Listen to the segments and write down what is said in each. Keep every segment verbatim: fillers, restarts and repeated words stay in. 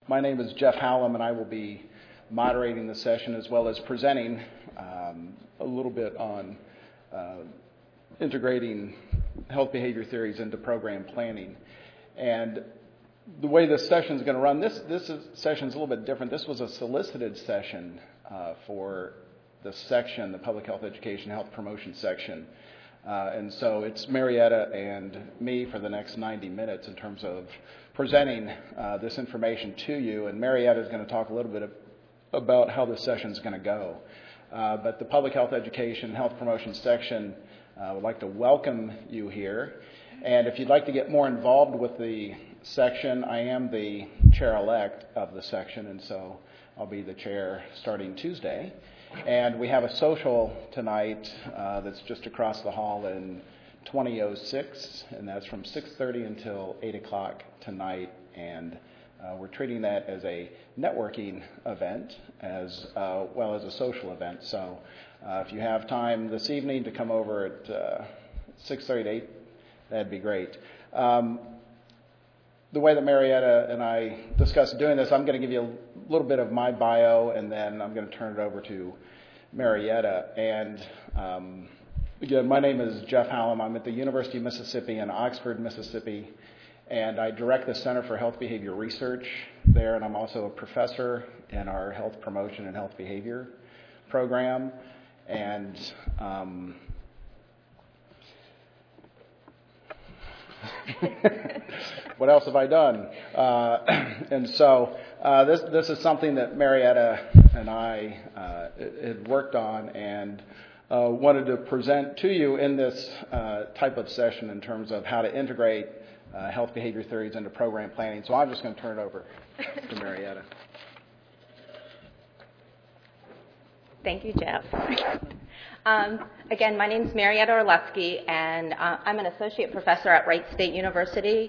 My name is Jeff Hallam, and I will be moderating the session as well as presenting um, a little bit on uh, integrating health behavior theories into program planning. And the way this session is going to run, this this session is a little bit different. This was a solicited session uh, for the section, the public health education, health promotion section. Uh, and so it's Marietta and me for the next ninety minutes in terms of presenting uh, this information to you. And Marietta is going to talk a little bit of, about how this session is going to go. Uh, but the public health education, health promotion section uh, would like to welcome you here. And if you'd like to get more involved with the section, I am the chair-elect of the section, and so I'll be the chair starting Tuesday. And we have a social tonight uh, that's just across the hall in twenty oh six, and that's from six thirty until eight o'clock tonight. And uh, we're treating that as a networking event as uh, well as a social event. So uh, if you have time this evening to come over at uh, six thirty to eight, that'd be great. Um, the way that Marietta and I discussed doing this, I'm going to give you a little bit of my bio, and then I'm going to turn it over to Marietta. And um, again, my name is Jeff Hallam. I'm at the University of Mississippi in Oxford, Mississippi, and I direct the Center for Health Behavior Research there, and I'm also a professor in our health promotion and health behavior program. And um, what else have I done? Uh, and so uh, this this is something that Marietta and I uh, had worked on and uh, wanted to present to you in this uh, type of session in terms of how to integrate uh, health behavior theories into program planning. So I'm just going to turn it over to Marietta. Thank you, Jeff. Um, again, my name is Marietta Orlesky, and uh, I'm an associate professor at Wright State University.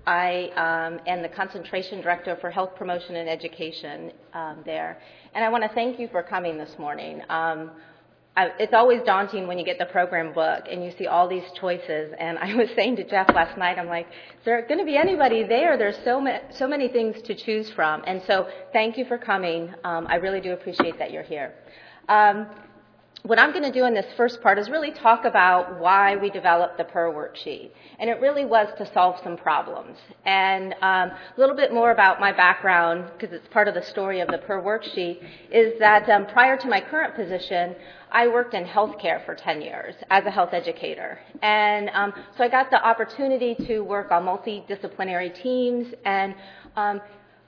I um, am the concentration director for health promotion and education um, there. And I want to thank you for coming this morning. Um, I, it's always daunting when you get the program book and you see all these choices. And I was saying to Jeff last night, I'm like, is there going to be anybody there? There's so, ma- so many things to choose from. And so thank you for coming. Um, I really do appreciate that you're here. Um, What I'm going to do in this first part is really talk about why we developed the P E R worksheet. And it really was to solve some problems. And um, a little bit more about my background, because it's part of the story of the P E R worksheet, is that um, prior to my current position, I worked in healthcare for ten years as a health educator. And um, so I got the opportunity to work on multidisciplinary teams, and um,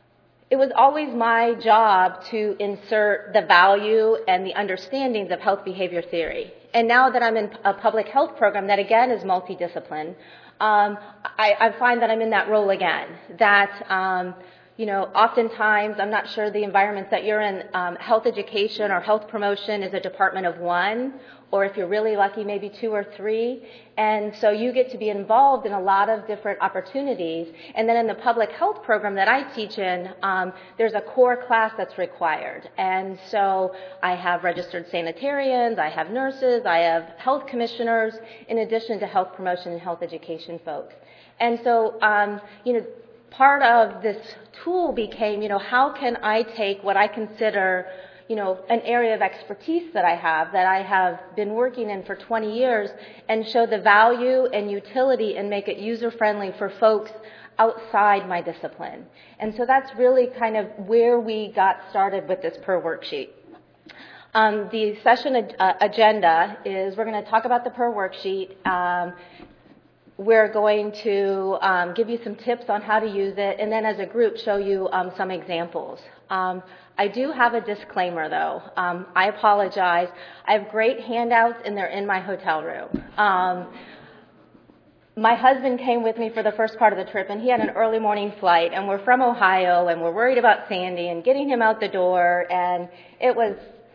it was always my job to insert the value and the understandings of health behavior theory. And now that I'm in a public health program that, again, is multidiscipline, um, I, I find that I'm in that role again, that, um, you know, oftentimes, I'm not sure the environments that you're in, um, health education or health promotion is a department of one, or if you're really lucky, maybe two or three. And so you get to be involved in a lot of different opportunities. And then in the public health program that I teach in, um, there's a core class that's required. And so I have registered sanitarians, I have nurses, I have health commissioners, in addition to health promotion and health education folks. And so, um, you know, part of this tool became, you know, how can I take what I consider, you know, an area of expertise that I have, that I have been working in for twenty years, and show the value and utility and make it user-friendly for folks outside my discipline. And so that's really kind of where we got started with this P E R worksheet. Um, the session uh, agenda is we're going to talk about the P E R worksheet. Um, We're going to um, give you some tips on how to use it, and then as a group show you um, some examples. Um, I do have a disclaimer, though. Um, I apologize. I have great handouts, and they're in my hotel room. Um, my husband came with me for the first part of the trip, and he had an early morning flight, and we're from Ohio, and we're worried about Sandy and getting him out the door, and it was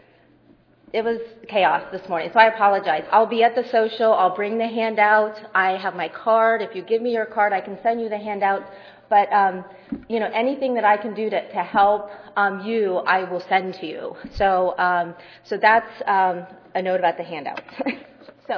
It was chaos this morning, so I apologize. I'll be at the social. I'll bring the handout. I have my card. If you give me your card, I can send you the handout. But, um, you know, anything that I can do to, to help um, you, I will send to you. So um, so that's um, a note about the handout. so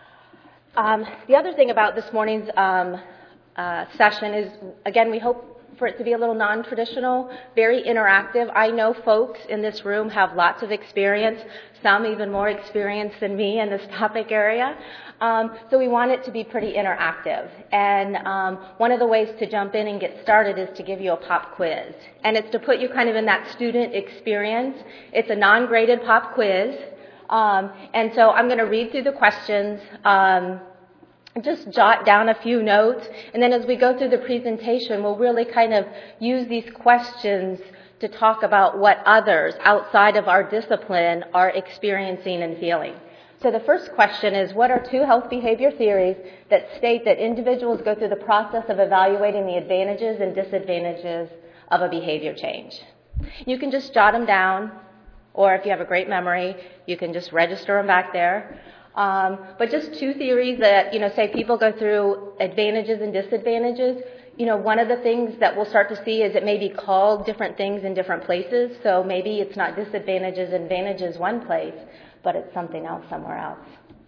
um, the other thing about this morning's um, uh, session is, again, we hope for it to be a little non-traditional, very interactive. I know folks in this room have lots of experience, some even more experience than me in this topic area. Um, so we want it to be pretty interactive. And um, one of the ways to jump in and get started is to give you a pop quiz. And it's to put you kind of in that student experience. It's a non-graded pop quiz. Um, and so I'm going to read through the questions, um, just jot down a few notes, and then as we go through the presentation, we'll really kind of use these questions to talk about what others outside of our discipline are experiencing and feeling. So the first question is, what are two health behavior theories that state that individuals go through the process of evaluating the advantages and disadvantages of a behavior change? You can just jot them down, or if you have a great memory, you can just register them back there. Um, but just two theories that, you know, say people go through advantages and disadvantages. You know, one of the things that we'll start to see is it may be called different things in different places. So maybe it's not disadvantages and advantages one place, but it's something else somewhere else.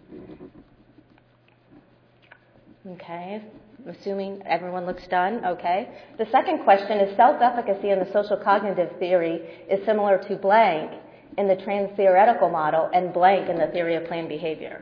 Okay, I'm assuming everyone looks done. Okay. The second question is, self-efficacy in the social cognitive theory is similar to blank in the trans-theoretical model and blank in the theory of planned behavior.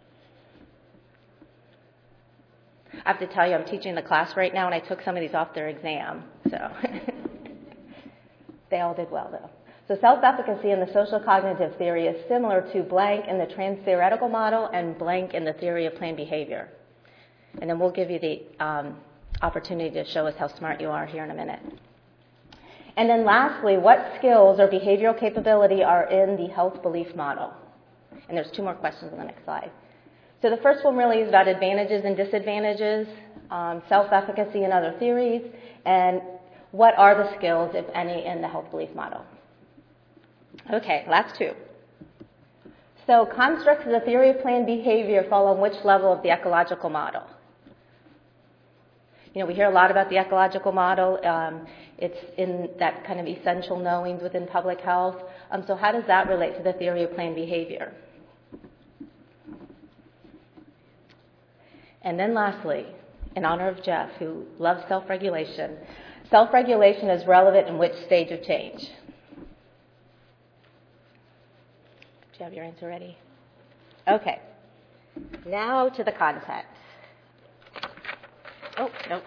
I have to tell you, I'm teaching the class right now, and I took some of these off their exam, so they all did well, though. So self-efficacy in the social cognitive theory is similar to blank in the trans-theoretical model and blank in the theory of planned behavior. And then we'll give you the um, opportunity to show us how smart you are here in a minute. And then lastly, what skills or behavioral capability are in the health belief model? And there's two more questions on the next slide. So the first one really is about advantages and disadvantages, um, self-efficacy and other theories, and what are the skills, if any, in the health belief model? Okay, last two. So constructs of the theory of planned behavior fall on which level of the ecological model? You know, we hear a lot about the ecological model. Um, it's in that kind of essential knowings within public health. Um, so how does that relate to the theory of planned behavior? And then lastly, in honor of Jeff, who loves self-regulation, self-regulation is relevant in which stage of change? Do you have your answer ready? Okay. Now to the content. Oh, nope.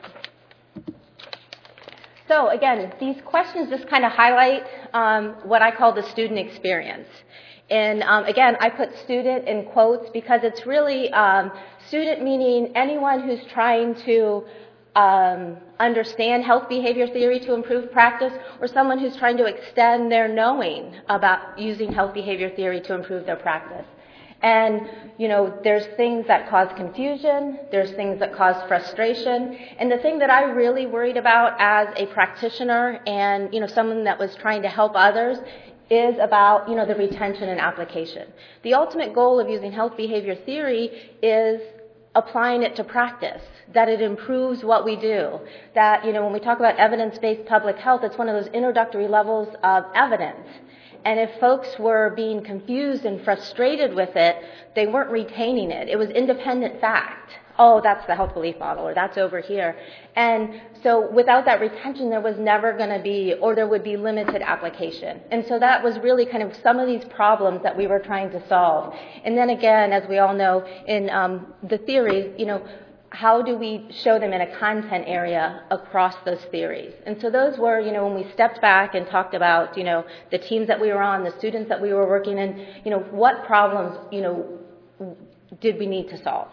So again, these questions just kind of highlight um, what I call the student experience. And um, again, I put student in quotes because it's really um, student meaning anyone who's trying to um, understand health behavior theory to improve practice, or someone who's trying to extend their knowing about using health behavior theory to improve their practice. And, you know, there's things that cause confusion, there's things that cause frustration, and the thing that I really worried about as a practitioner and, you know, someone that was trying to help others is about, you know, the retention and application. The ultimate goal of using health behavior theory is applying it to practice, that it improves what we do, that, you know, when we talk about evidence-based public health, it's one of those introductory levels of evidence. And if folks were being confused and frustrated with it, they weren't retaining it. It was independent fact. Oh, that's the health belief model, or that's over here. And so without that retention, there was never going to be, or there would be limited application. And so that was really kind of some of these problems that we were trying to solve. And then again, as we all know, in um, the theories, you know, how do we show them in a content area across those theories? And so those were, you know, when we stepped back and talked about, you know, the teams that we were on, the students that we were working in, you know, what problems, you know, did we need to solve?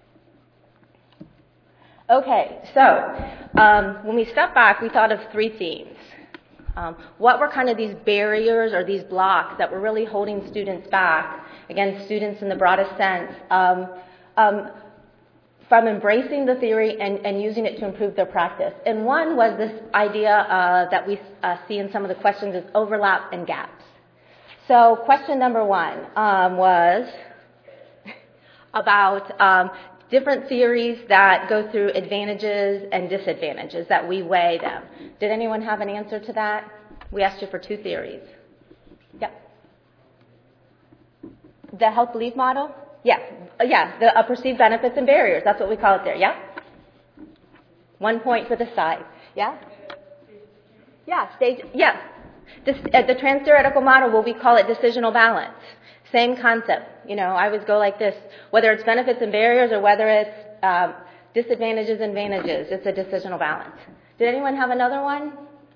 Okay, so um, when we stepped back, we thought of three themes. Um, what were kind of these barriers or these blocks that were really holding students back? Again, students in the broadest sense. Um, um, from embracing the theory and, and using it to improve their practice. And one was this idea uh, that we uh, see in some of the questions is overlap and gaps. So question number one um, was about um, different theories that go through advantages and disadvantages, that we weigh them. Did anyone have an answer to that? We asked you for two theories. Yep. The health belief model? Yeah, yeah, the uh, perceived benefits and barriers. That's what we call it there, yeah? One point for the side, yeah? Yeah, stage, yes. This, uh, the trans-theoretical model, well, we call it decisional balance. Same concept. You know, I always go like this. Whether it's benefits and barriers or whether it's um, disadvantages and advantages, it's a decisional balance. Did anyone have another one?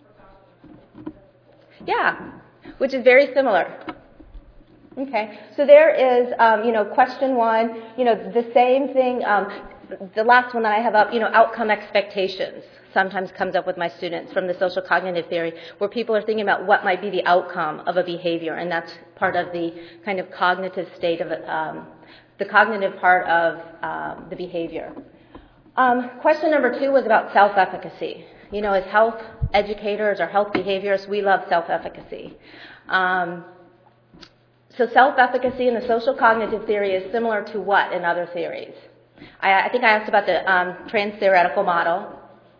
Yeah, which is very similar. Okay, so there is, um, you know, question one, you know, the same thing, um, the last one that I have up, you know, outcome expectations sometimes comes up with my students from the social cognitive theory, where people are thinking about what might be the outcome of a behavior, and that's part of the kind of cognitive state of, um, the cognitive part of um, the behavior. Um, question number two was about self-efficacy. You know, as health educators or health behaviorists, we love self-efficacy. Um, so self-efficacy in the social cognitive theory is similar to what in other theories? I, I think I asked about the um, trans-theoretical model.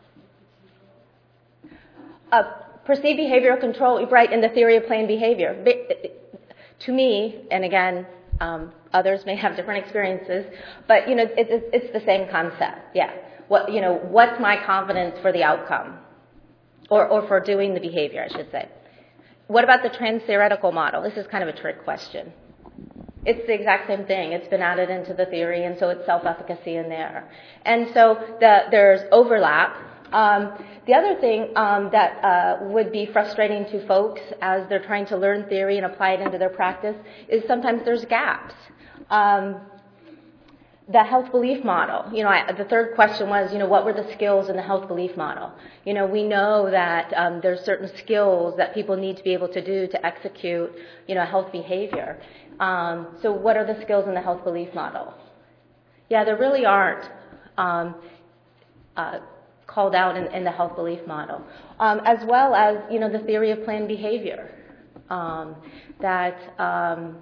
Uh, perceived behavioral control, right, in the theory of planned behavior. To me, and again, um, others may have different experiences, but, you know, it, it, it's the same concept, yeah. What, you know, what's my confidence for the outcome? Or, or for doing the behavior, I should say. What about the trans-theoretical model? This is kind of a trick question. It's the exact same thing. It's been added into the theory, and so it's self-efficacy in there. And so the, there's overlap. Um, the other thing um, that uh, would be frustrating to folks as they're trying to learn theory and apply it into their practice is sometimes there's gaps. Um, the health belief model, you know, I, the third question was, you know, what were the skills in the health belief model? You know, we know that um, there's certain skills that people need to be able to do to execute, you know, health behavior. Um, so what are the skills in the health belief model? Yeah, there really aren't. Um, uh, called out in, in the health belief model, um, as well as, you know, the theory of planned behavior, um, that um,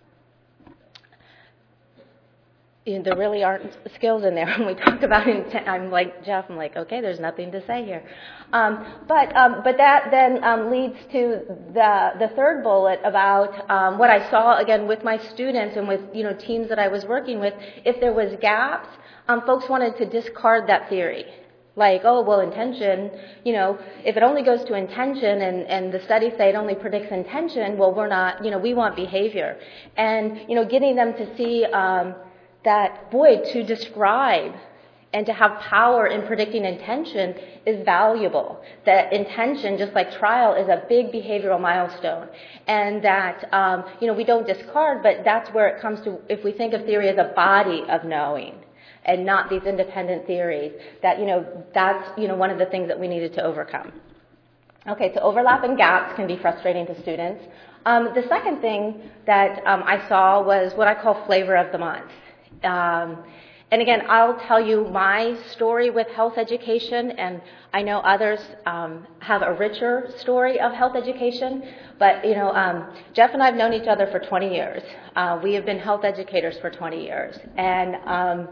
you know, there really aren't skills in there. When we talk about intent, I'm like, Jeff, I'm like, okay, there's nothing to say here. Um, but um, but that then um, leads to the the third bullet about um, what I saw, again, with my students and with, you know, teams that I was working with. If there was gaps, um, folks wanted to discard that theory. Like, oh, well, intention, you know, if it only goes to intention and, and the studies say it only predicts intention, well, we're not, you know, we want behavior. And, you know, getting them to see um, that, boy, to describe and to have power in predicting intention is valuable. That intention, just like trial, is a big behavioral milestone. And that, um, you know, we don't discard, but that's where it comes to, if we think of theory as a body of knowing, and not these independent theories, that, you know, that's, you know, one of the things that we needed to overcome. Okay, so overlap and gaps can be frustrating to students. Um, the second thing that um, I saw was what I call flavor of the month. Um, and again, I'll tell you my story with health education, and I know others um, have a richer story of health education, but, you know, um, Jeff and I have known each other for twenty years. Uh, we have been health educators for twenty years, and um,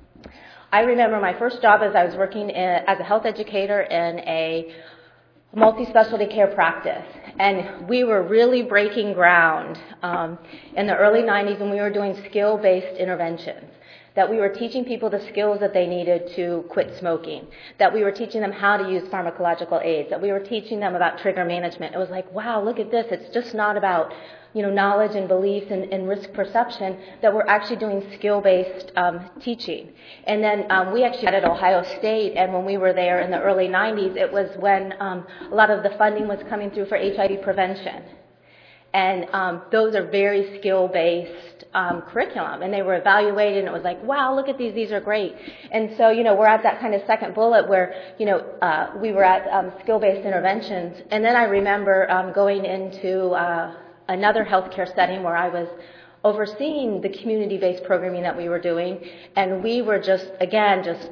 I remember my first job as I was working in, as a health educator in a multi-specialty care practice. And we were really breaking ground um, in the early nineties when we were doing skill-based interventions. That we were teaching people the skills that they needed to quit smoking. That we were teaching them how to use pharmacological aids. That we were teaching them about trigger management. It was like, wow, look at this. It's just not about, you know, knowledge and beliefs and, and risk perception, that we're actually doing skill-based um, teaching. And then um, we actually had at Ohio State, and when we were there in the early nineties, it was when um, a lot of the funding was coming through for H I V prevention. And um, those are very skill-based um, curriculum, and they were evaluated, and it was like, wow, look at these, these are great. And so, you know, we're at that kind of second bullet where, you know, uh, we were at um, skill-based interventions. And then I remember um, going into uh, another healthcare setting where I was overseeing the community-based programming that we were doing, and we were just, again, just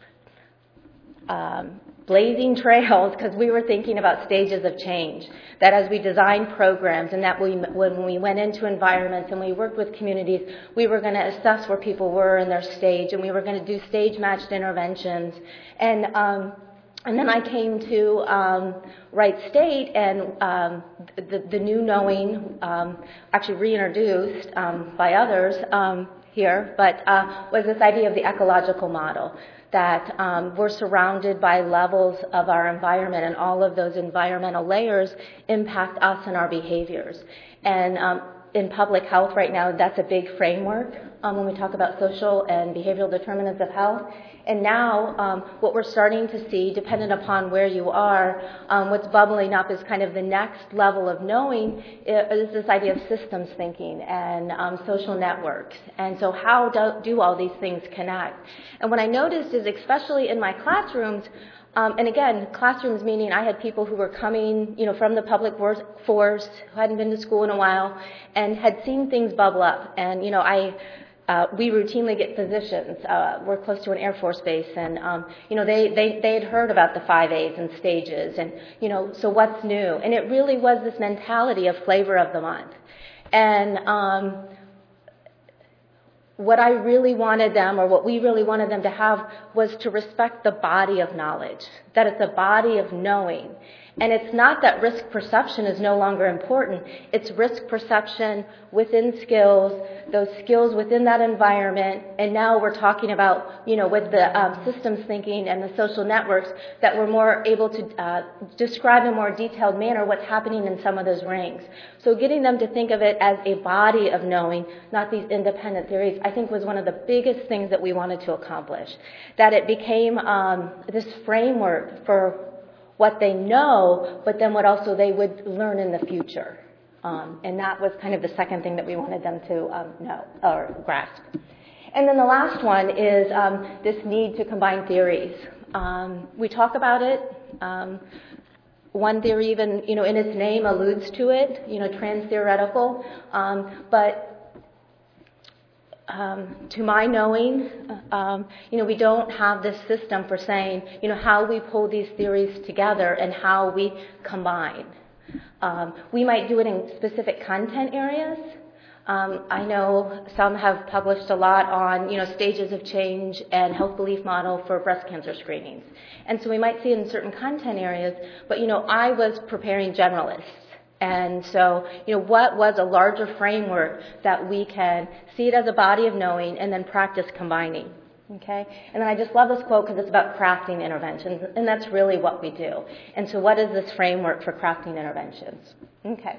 um, blazing trails because we were thinking about stages of change, that as we designed programs and that we, when we went into environments and we worked with communities, we were going to assess where people were in their stage, and we were going to do stage-matched interventions. And um, And then I came to um, Wright State, and um, the, the new knowing, um, actually reintroduced um, by others um, here, but uh, was this idea of the ecological model. that um, we're surrounded by levels of our environment, and all of those environmental layers impact us and our behaviors. And um, in public health right now, that's a big framework um, when we talk about social and behavioral determinants of health. And now um, what we're starting to see, dependent upon where you are, um, what's bubbling up is kind of the next level of knowing is this idea of systems thinking and um, social networks. And so how do, do all these things connect? And what I noticed is, especially in my classrooms, Um, and again, classrooms meaning I had people who were coming, you know, from the public workforce, who hadn't been to school in a while, and had seen things bubble up. And, you know, I, uh, we routinely get physicians. Uh, we're close to an Air Force base, and, um, you know, they, they, they had heard about the five A's and stages, and, you know, so what's new? And it really was this mentality of flavor of the month. And, um, what I really wanted them, or what we really wanted them to have, was to respect the body of knowledge, that it's a body of knowing. And it's not that risk perception is no longer important. It's risk perception within skills, those skills within that environment, and now we're talking about, you know, with the um, systems thinking and the social networks, that we're more able to uh, describe in a more detailed manner what's happening in some of those rings. So getting them to think of it as a body of knowing, not these independent theories, I think was one of the biggest things that we wanted to accomplish. That it became um, this framework for what they know, but then what also they would learn in the future. Um, and that was kind of the second thing that we wanted them to um, know or grasp. And then the last one is um, this need to combine theories. Um, we talk about it. Um, one theory even, you know, in its name alludes to it, you know, trans-theoretical. Um, but Um, to my knowing, um, you know, we don't have this system for saying, you know, how we pull these theories together and how we combine. Um, we might do it in specific content areas. Um, I know some have published a lot on, you know, stages of change and health belief model for breast cancer screenings. And so we might see it in certain content areas, but, you know, I was preparing generalists. And so, you know, what was a larger framework that we can see it as a body of knowing and then practice combining, okay? And then I just love this quote because it's about crafting interventions, and that's really what we do. And so what is this framework for crafting interventions? Okay.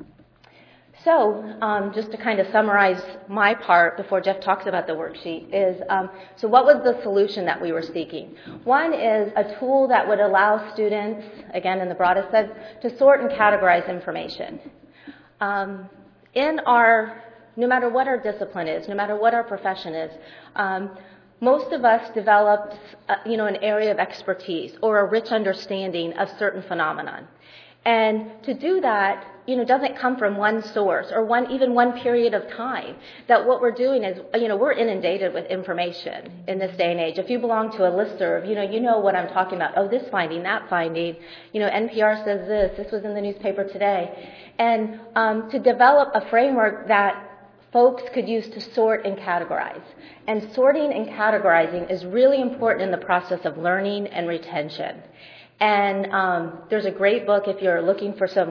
So um, just to kind of summarize my part before Jeff talks about the worksheet is, um, so what was the solution that we were seeking? One is a tool that would allow students, again in the broadest sense, to sort and categorize information. Um, in our, no matter what our discipline is, no matter what our profession is, um, most of us developed, uh, you know, an area of expertise or a rich understanding of certain phenomenon. And to do that, you know, doesn't come from one source or one, even one period of time. That what we're doing is, you know, we're inundated with information in this day and age. If you belong to a listserv, you know, you know what I'm talking about. Oh, this finding, that finding. You know, N P R says this. This was in the newspaper today. And um, to develop a framework that folks could use to sort and categorize. And sorting and categorizing is really important in the process of learning and retention. And um, there's a great book if you're looking for some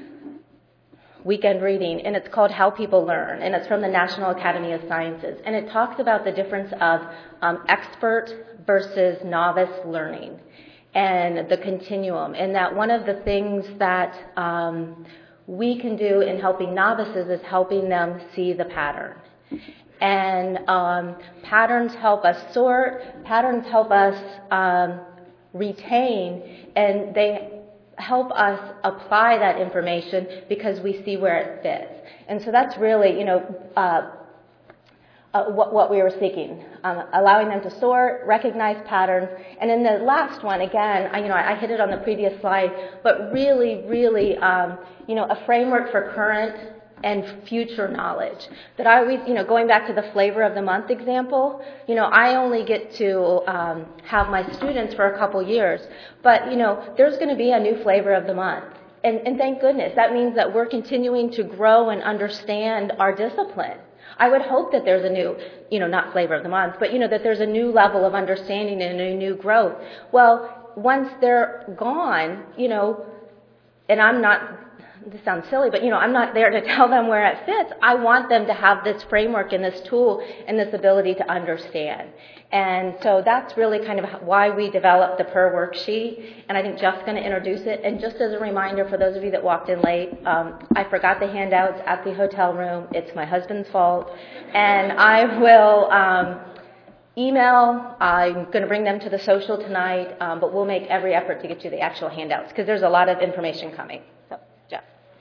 weekend reading, and it's called How People Learn, and it's from the National Academy of Sciences. And it talks about the difference of um, expert versus novice learning and the continuum, and that one of the things that um, we can do in helping novices is helping them see the pattern. And um, patterns help us sort, patterns help us um, retain, and they help us apply that information because we see where it fits. And so that's really, you know, uh, uh, what, what we were seeking, um, allowing them to sort, recognize patterns. And in the last one, again, I, you know, I hit it on the previous slide, but really, really, um, you know, a framework for current and future knowledge. That I always, you know, going back to the flavor of the month example, you know, I only get to um, have my students for a couple years, but, you know, there's going to be a new flavor of the month. And, and thank goodness. That means that we're continuing to grow and understand our discipline. I would hope that there's a new, you know, not flavor of the month, but, you know, that there's a new level of understanding and a new growth. Well, once they're gone, you know, and I'm not this sounds silly, but you know, I'm not there to tell them where it fits. I want them to have this framework and this tool and this ability to understand. And so that's really kind of why we developed the P E R worksheet. And I think Jeff's going to introduce it. And just as a reminder for those of you that walked in late, um, I forgot the handouts at the hotel room. It's my husband's fault. And I will um, email. I'm going to bring them to the social tonight, um, but we'll make every effort to get you the actual handouts because there's a lot of information coming. So, Jeff.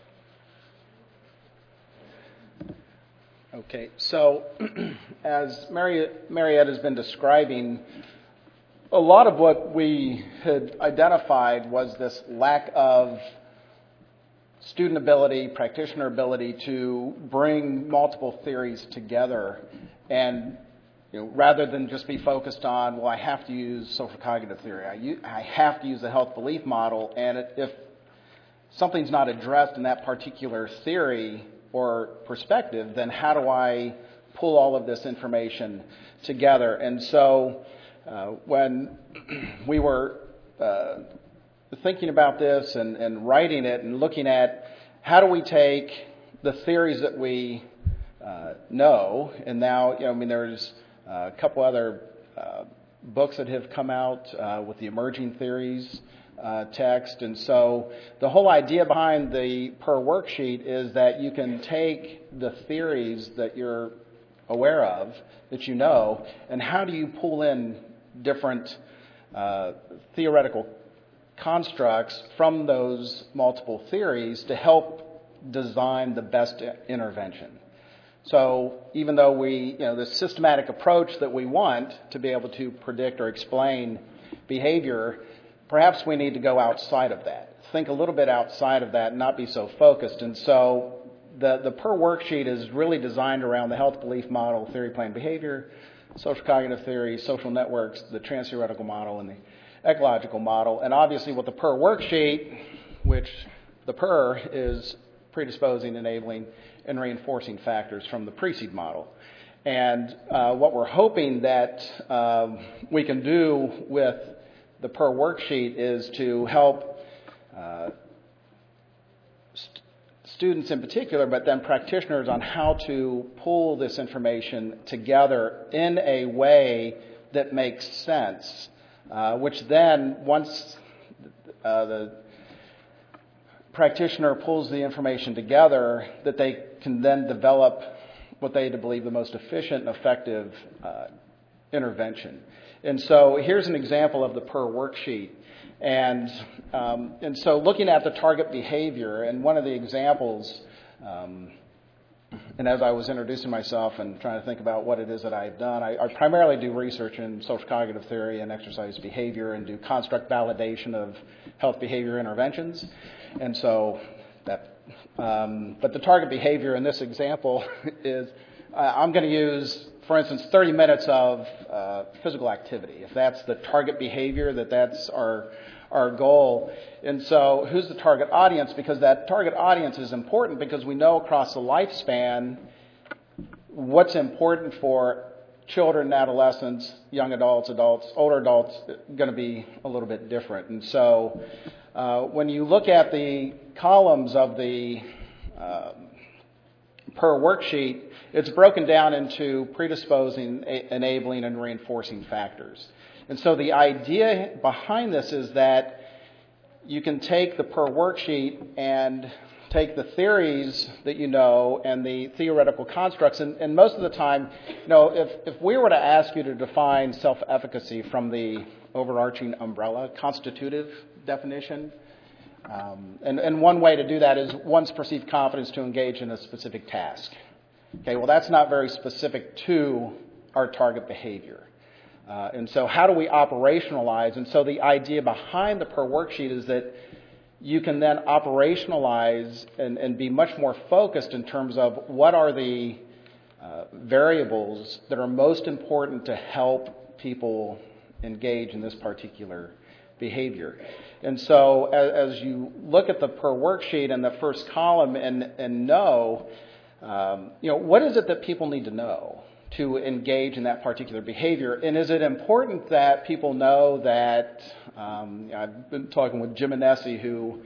Okay, so as Mary, Mariette has been describing, a lot of what we had identified was this lack of student ability, practitioner ability to bring multiple theories together, and you know, rather than just be focused on, well, I have to use social cognitive theory, I, u- I have to use the health belief model, and it, if something's not addressed in that particular theory or perspective, then how do I pull all of this information together? And so uh, when we were uh, thinking about this and, and writing it and looking at how do we take the theories that we uh, know, and now, you know, I mean, there's a couple other uh, books that have come out uh, with the emerging theories uh, text, and so the whole idea behind the P E R worksheet is that you can take the theories that you're aware of, that you know, and how do you pull in different uh, theoretical constructs from those multiple theories to help design the best intervention. So even though we, you know, the systematic approach that we want to be able to predict or explain behavior, perhaps we need to go outside of that. Think a little bit outside of that and not be so focused. And so the, the P E R worksheet is really designed around the health belief model, theory, plan, behavior, social cognitive theory, social networks, the trans-theoretical model, and the ecological model. And obviously with the P E R worksheet, which the P E R is predisposing, enabling, and reinforcing factors from the PRECEDE model. And uh, what we're hoping that um, we can do with the P E R worksheet is to help uh, st- students in particular, but then practitioners on how to pull this information together in a way that makes sense, uh, which then once uh, the practitioner pulls the information together, that they can then develop what they believe the most efficient and effective uh, intervention. And so here's an example of the P E R worksheet. And, um, and so looking at the target behavior, and one of the examples, um, and as I was introducing myself and trying to think about what it is that I've done, I, I primarily do research in social cognitive theory and exercise behavior and do construct validation of health behavior interventions. And so that, um, but the target behavior in this example is, uh, I'm going to use, for instance, thirty minutes of uh, physical activity. If that's the target behavior, that that's our our goal. And so who's the target audience? Because that target audience is important because we know across the lifespan what's important for children, adolescents, young adults, adults, older adults, going to be a little bit different. And so uh, when you look at the columns of the uh, P E R worksheet, it's broken down into predisposing, a- enabling, and reinforcing factors. And so the idea behind this is that you can take the P E R worksheet and take the theories that you know and the theoretical constructs, and, and most of the time, you know, if, if we were to ask you to define self-efficacy from the overarching umbrella constitutive definition, um, and, and one way to do that is one's perceived confidence to engage in a specific task. Okay, well, that's not very specific to our target behavior. Uh, and so how do we operationalize? And so the idea behind the P E R worksheet is that you can then operationalize and, and be much more focused in terms of what are the uh, variables that are most important to help people engage in this particular behavior. And so as, as you look at the P E R worksheet in the first column and, and know, um, you know, what is it that people need to know to engage in that particular behavior? And is it important that people know that, um, I've been talking with Jim Anesi, who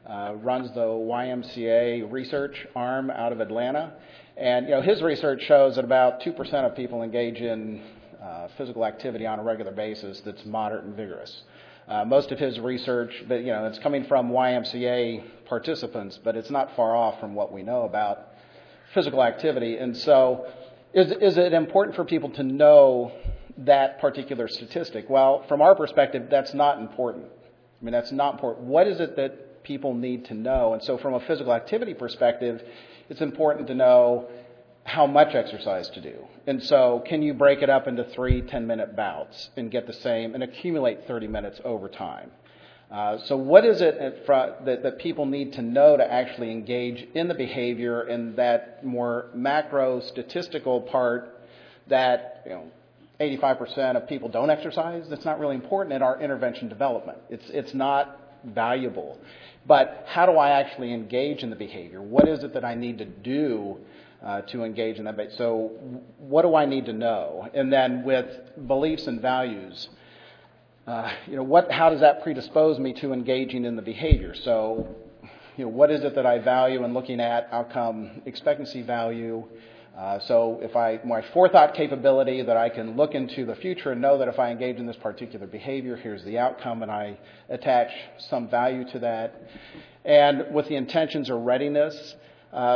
uh, runs the Y M C A research arm out of Atlanta. And, you know, his research shows that about two percent of people engage in uh, physical activity on a regular basis that's moderate and vigorous. Uh, most of his research, but, you know, it's coming from Y M C A participants, but it's not far off from what we know about physical activity. And so is, is it important for people to know that particular statistic? Well, from our perspective, that's not important. I mean, that's not important. What is it that people need to know? And so from a physical activity perspective, it's important to know how much exercise to do. And so can you break it up into three ten-minute bouts and get the same and accumulate thirty minutes over time? Uh, so what is it at front that, that people need to know to actually engage in the behavior in that more macro statistical part that, you know, eighty-five percent of people don't exercise? That's not really important in our intervention development. It's, it's not valuable. But how do I actually engage in the behavior? What is it that I need to do uh, to engage in that? So what do I need to know? And then with beliefs and values, uh, you know, what, how does that predispose me to engaging in the behavior? So, you know, what is it that I value in looking at outcome expectancy value? Uh, so if I, my forethought capability that I can look into the future and know that if I engage in this particular behavior, here's the outcome, and I attach some value to that. And with the intentions or readiness, uh,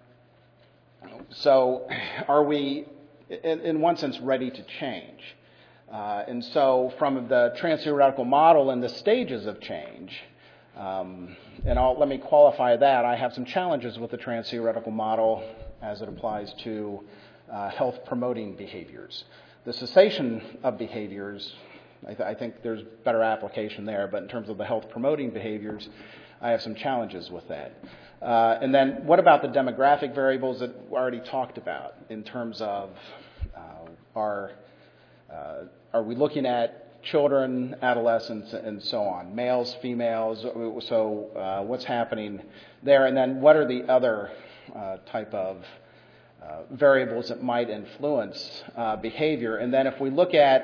so are we, in, in one sense, ready to change? Uh, and so from the trans-theoretical model and the stages of change, um, and I'll, let me qualify that, I have some challenges with the trans-theoretical model as it applies to uh, health-promoting behaviors. The cessation of behaviors, I, th- I think there's better application there, but in terms of the health-promoting behaviors, I have some challenges with that. Uh, and then what about the demographic variables that we already talked about in terms of uh, our, uh, are we looking at children, adolescents, and so on, males, females, so uh, what's happening there, and then what are the other Uh, type of uh, variables that might influence uh, behavior. And then if we look at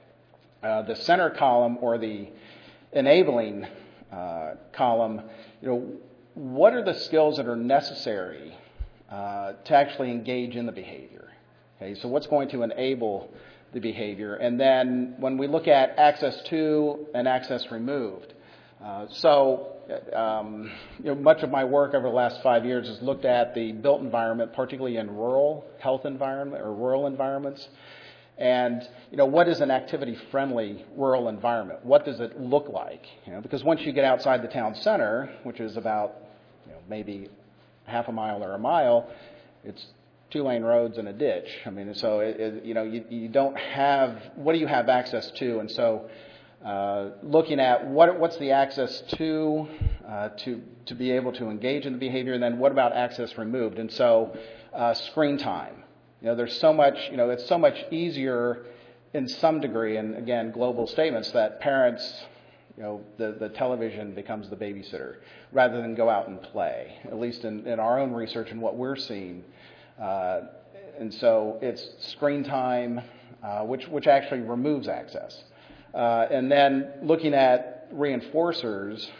uh, the center column or the enabling uh, column, you know, what are the skills that are necessary uh, to actually engage in the behavior? Okay, so what's going to enable the behavior? And then when we look at access to and access removed, uh, so Um, you know, much of my work over the last five years has looked at the built environment, particularly in rural health environment or rural environments. And, you know, what is an activity-friendly rural environment? What does it look like? You know, because once you get outside the town center, which is about, you know, maybe half a mile or a mile, it's two-lane roads and a ditch. I mean, so, it, it, you know, you, you don't have, what do you have access to? And so, Uh, looking at what what's the access to uh, to to be able to engage in the behavior, and then what about access removed? And so, uh, screen time. You know, there's so much. You know, it's so much easier, in some degree, and again, global statements that parents, you know, the the television becomes the babysitter rather than go out and play. At least in, in our own research and what we're seeing, uh, and so it's screen time, uh, which which actually removes access. Uh, and then looking at reinforcers,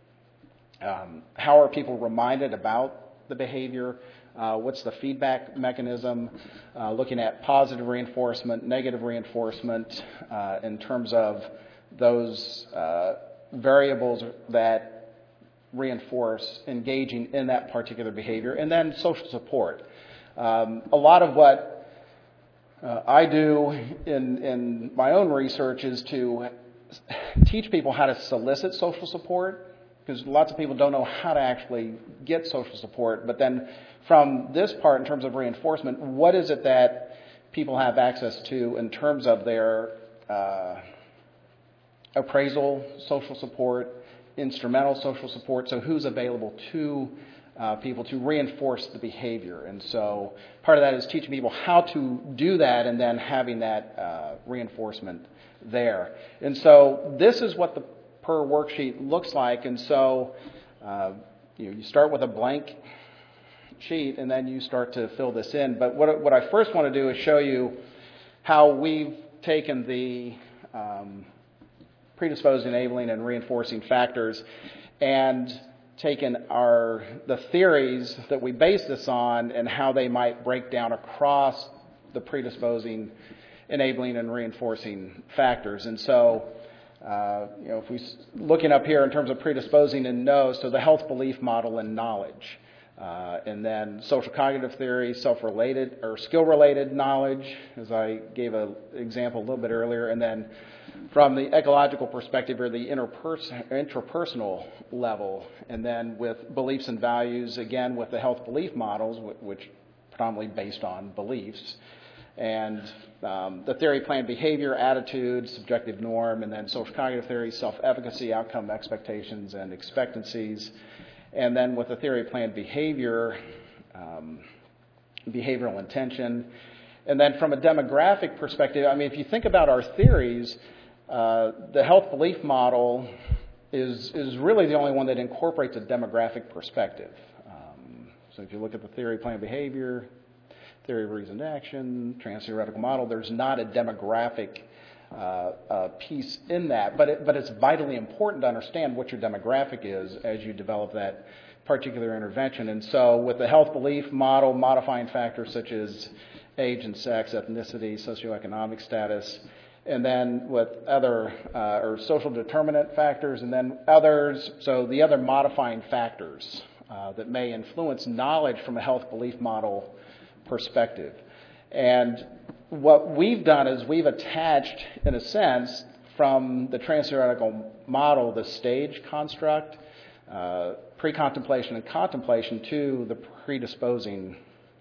um, how are people reminded about the behavior? Uh, what's the feedback mechanism? Uh, looking at positive reinforcement, negative reinforcement uh, in terms of those uh, variables that reinforce engaging in that particular behavior. And then social support. Um, a lot of what Uh, I do in, in my own research is to teach people how to solicit social support, because lots of people don't know how to actually get social support. But then from this part, in terms of reinforcement, what is it that people have access to in terms of their uh, appraisal social support, instrumental social support? So who's available to Uh, people to reinforce the behavior. And so part of that is teaching people how to do that and then having that uh, reinforcement there. And so this is what the per worksheet looks like. And so uh, you know, you start with a blank sheet and then you start to fill this in. But what, what I first want to do is show you how we've taken the um, predisposed, enabling, and reinforcing factors and taken our the theories that we base this on and how they might break down across the predisposing, enabling, and reinforcing factors. And so, uh, you know, if we looking up here in terms of predisposing and know, so the health belief model and knowledge, uh, and then social cognitive theory, self-related or skill-related knowledge, as I gave an example a little bit earlier, and then from the ecological perspective or the interpers- intrapersonal level, and then with beliefs and values, again with the health belief models, which predominantly based on beliefs, and um, the theory, plan, behavior, attitude, subjective norm, and then social cognitive theory, self-efficacy, outcome expectations, and expectancies, and then with the theory, plan, behavior, um, behavioral intention, and then from a demographic perspective, I mean, if you think about our theories, uh, the health belief model is is really the only one that incorporates a demographic perspective. Um, so if you look at the theory, plan, behavior, theory of reasoned action, trans-theoretical model, there's not a demographic uh, uh, piece in that, but it, but it's vitally important to understand what your demographic is as you develop that particular intervention. And so with the health belief model, modifying factors such as age and sex, ethnicity, socioeconomic status, and then with other uh, or social determinant factors, and then others, so the other modifying factors uh, that may influence knowledge from a health belief model perspective. And what we've done is we've attached, in a sense, from the trans-theoretical model, the stage construct, uh, pre-contemplation and contemplation to the predisposing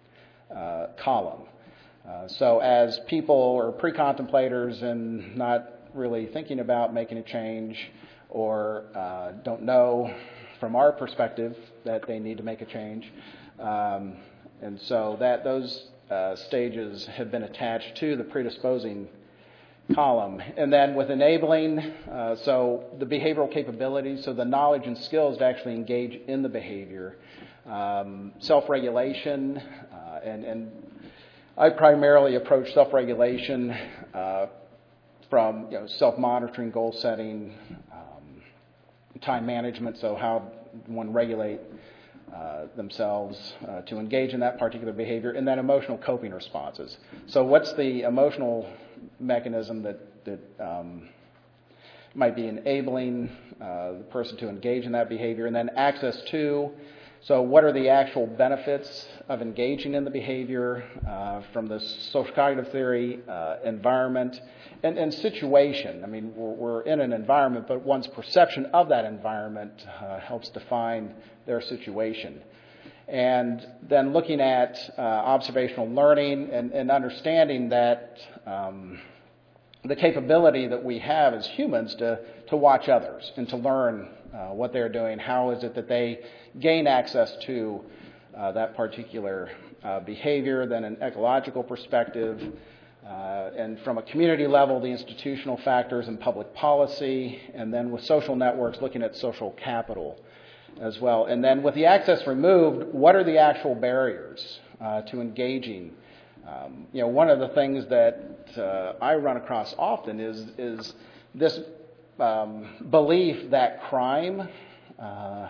uh, column. Uh, so as people are pre-contemplators and not really thinking about making a change, or uh, don't know from our perspective that they need to make a change, um, and so that those uh, stages have been attached to the predisposing column. And then with enabling, uh, so the behavioral capabilities, so the knowledge and skills to actually engage in the behavior, um, self-regulation, uh, and, and I primarily approach self-regulation uh, from you know, self-monitoring, goal setting, um, time management, so how one regulate uh, themselves uh, to engage in that particular behavior, and then emotional coping responses. So what's the emotional mechanism that, that um, might be enabling uh, the person to engage in that behavior, and then access to, so what are the actual benefits of engaging in the behavior uh, from the social cognitive theory, uh, environment, and, and situation. I mean, we're, we're in an environment, but one's perception of that environment uh, helps define their situation. And then looking at uh, observational learning and, and understanding that um, the capability that we have as humans to, to watch others and to learn uh, what they're doing, how is it that they gain access to uh, that particular uh, behavior, then an ecological perspective, uh, and from a community level, the institutional factors and public policy, and then with social networks, looking at social capital as well. And then with the access removed, what are the actual barriers uh, to engaging? Um, you know, one of the things that uh, I run across often is, is this um, belief that crime uh,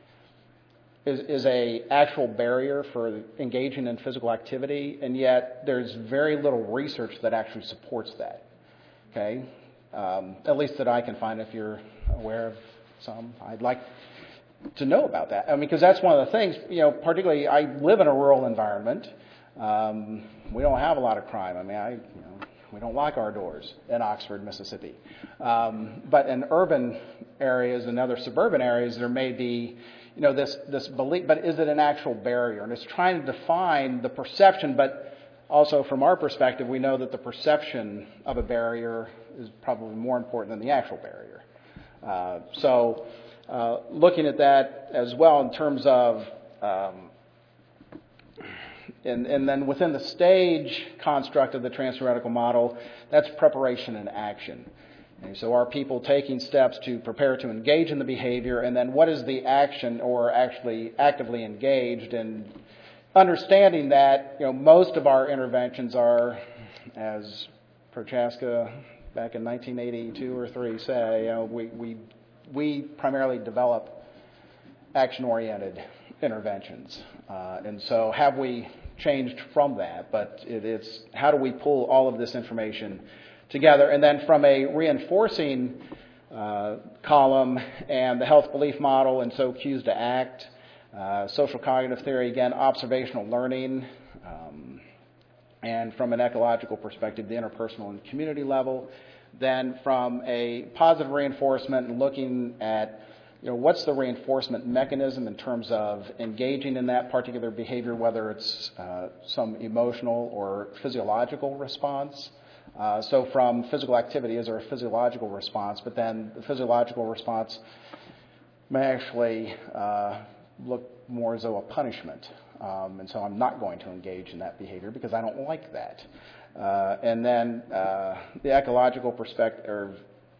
is, is a actual barrier for engaging in physical activity, and yet there's very little research that actually supports that. Okay, um, at least that I can find. If you're aware of some, I'd like to know about that. I mean, because that's one of the things. You know, particularly I live in a rural environment. Um, we don't have a lot of crime. I mean, I, you know, we don't lock our doors in Oxford, Mississippi. Um, but in urban areas and other suburban areas, there may be, you know, this this belief. But is it an actual barrier? And it's trying to define the perception. But also, from our perspective, we know that the perception of a barrier is probably more important than the actual barrier. Uh, so, uh, looking at that as well in terms of um, And, and then within the stage construct of the trans-theoretical model, that's preparation and action. And so are people taking steps to prepare to engage in the behavior, and then what is the action or actually actively engaged, and understanding that, you know, most of our interventions are, as Prochaska back in nineteen eighty-two or three say, you know, we, we, we primarily develop action-oriented interventions. Uh, and so have we changed from that? But it is, how do we pull all of this information together? And then from a reinforcing uh, column and the health belief model, and so cues to act, uh, social cognitive theory, again, observational learning, um, and from an ecological perspective, the interpersonal and community level. Then from a positive reinforcement and looking at, you know, what's the reinforcement mechanism in terms of engaging in that particular behavior, whether it's uh, some emotional or physiological response. Uh, so from physical activity, is there a physiological response? But then the physiological response may actually uh, look more as though a punishment. Um, and so I'm not going to engage in that behavior because I don't like that. Uh, and then uh, the ecological perspective, or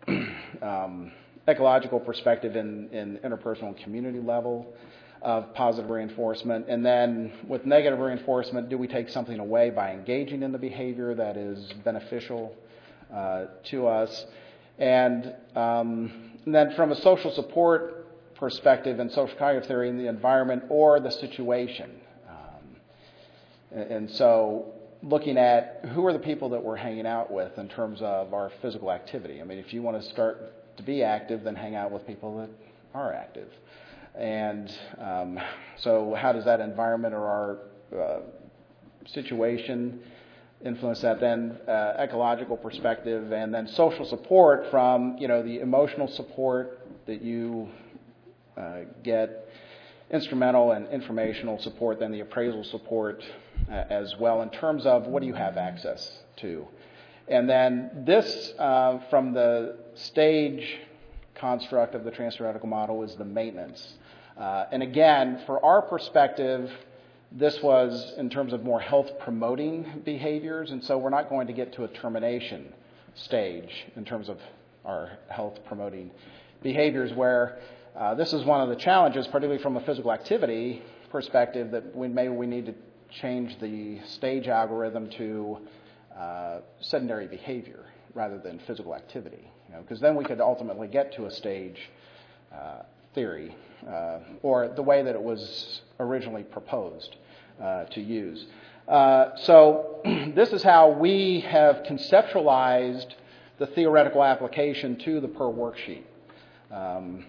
um, ecological perspective in, in interpersonal and community level of positive reinforcement. And then with negative reinforcement, do we take something away by engaging in the behavior that is beneficial uh, to us? And, um, and then from a social support perspective and social cognitive theory, in the environment or the situation. Um, and, and so looking at who are the people that we're hanging out with in terms of our physical activity. I mean, if you want to start to be active, then hang out with people that are active. And um, so how does that environment or our uh, situation influence that? Then uh, ecological perspective, and then social support from, you know, the emotional support that you uh, get, instrumental and informational support, then the appraisal support uh, as well in terms of what do you have access to. And then this, uh, from the stage construct of the transtheoretical model, is the maintenance. Uh, and again, for our perspective, this was in terms of more health-promoting behaviors, and so we're not going to get to a termination stage in terms of our health-promoting behaviors, where uh, this is one of the challenges, particularly from a physical activity perspective, that we maybe we need to change the stage algorithm to uh, sedentary behavior rather than physical activity, you know, because then we could ultimately get to a stage uh, theory, uh, or the way that it was originally proposed uh, to use. Uh, so this is how we have conceptualized the theoretical application to the per worksheet. Um,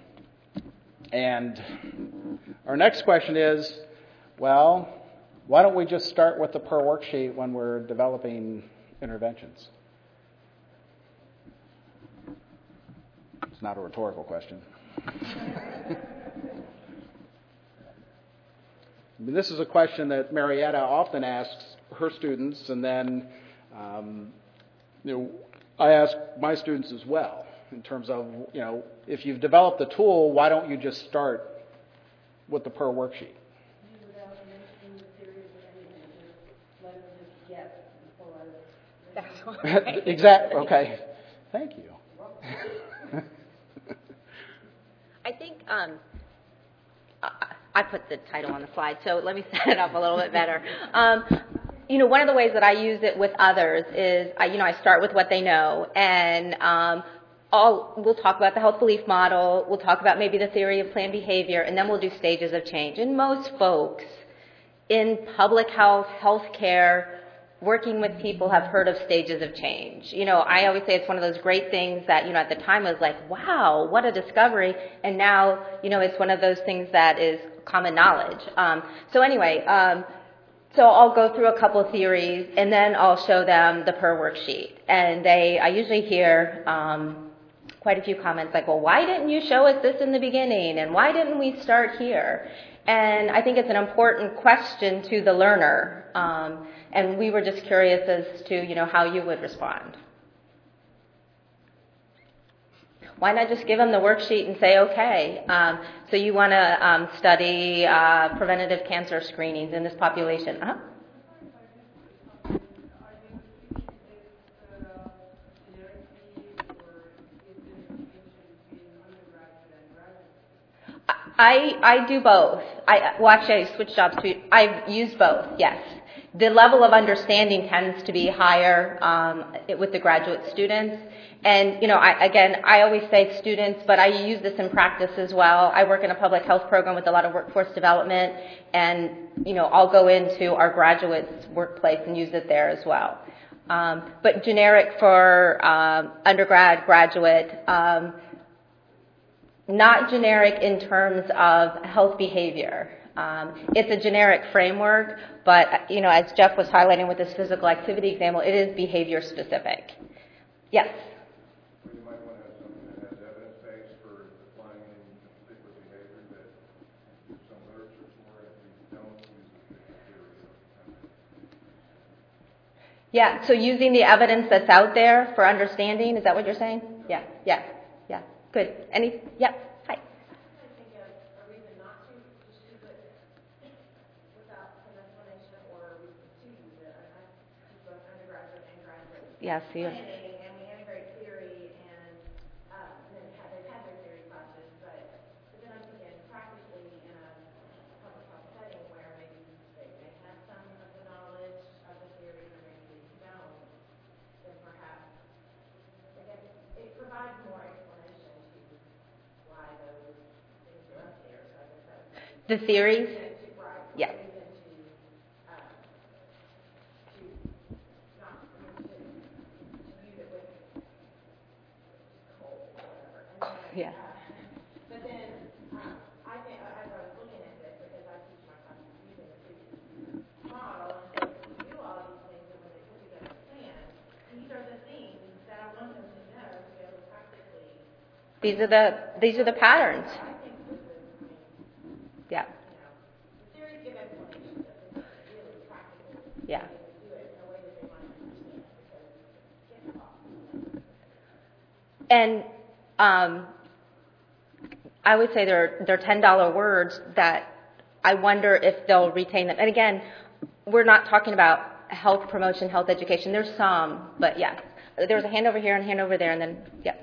and our next question is, well, why don't we just start with the per worksheet when we're developing interventions? It's not a rhetorical question. I mean, this is a question that Marietta often asks her students, and then um, you know, I ask my students as well, in terms of, you know, if you've developed the tool, why don't you just start with the per worksheet? Without mentioning the theory of anything, just let them just get before I... That's right. Exactly. Okay. Thank you. I think um, I, I put the title on the slide, so let me set it up a little bit better. Um, you know, one of the ways that I use it with others is, I, you know, I start with what they know, and um, all, we'll talk about the health belief model, we'll talk about maybe the theory of planned behavior, and then we'll do stages of change. And most folks in public health, healthcare, working with people have heard of stages of change. You know, I always say it's one of those great things that, you know, at the time I was like, wow, what a discovery. And now, you know, it's one of those things that is common knowledge. Um, so anyway, um, so I'll go through a couple of theories, and then I'll show them the per worksheet. And they, I usually hear um, quite a few comments like, well, why didn't you show us this in the beginning? And why didn't we start here? And I think it's an important question to the learner. Um, and we were just curious as to, you know, how you would respond. Why not just give them the worksheet and say, okay, um, so you want to um, study uh, preventative cancer screenings in this population? Uh-huh. I, I do both. I, well, actually, I switched jobs. To, I've used both, yes. the level of understanding tends to be higher um, with the graduate students. And, you know, I, again, I always say students, but I use this in practice as well. I work in a public health program with a lot of workforce development, and, you know, I'll go into our graduates' workplace and use it there as well. Um, but generic for um, undergrad, graduate, um, not generic in terms of health behavior. Um, it's a generic framework, but, you know, as Jeff was highlighting with this physical activity example, it is behavior specific. Yes? Well, you might want to have something that has evidence base for applying any particular behavior that some literature for it, if you don't use the theory. Yeah, so using the evidence that's out there for understanding, is that what you're saying? Yeah, yeah, yeah. Good. Any? Yeah. Hi. Yes, you. And we integrate theory and, um, and then have, they've had their theory classes, but, but then I'm thinking practically in a public health setting where maybe they, they have some of the knowledge of the theory or maybe they don't, then perhaps, again, it provides more explanation to why those things are up there. So I guess that would be The theories? right. Yeah. Yeah. But then, um, I think, as I was looking at this, because I teach my classes using the previous model, and so we do all these things, and when they put together a plan, these are the things that I want them to know to be able to practically. These are the these are the patterns. I think this is, I mean, Yeah. you know, the theories give explanations, but this is really practical. Yeah. To do it in a way that they might understand, because it's impossible. And um, I would say they're they're ten dollar words that I wonder if they'll retain them. And again, we're not talking about health promotion, health education. There's some, but yes. There's a hand over here and a hand over there, and then, yeah.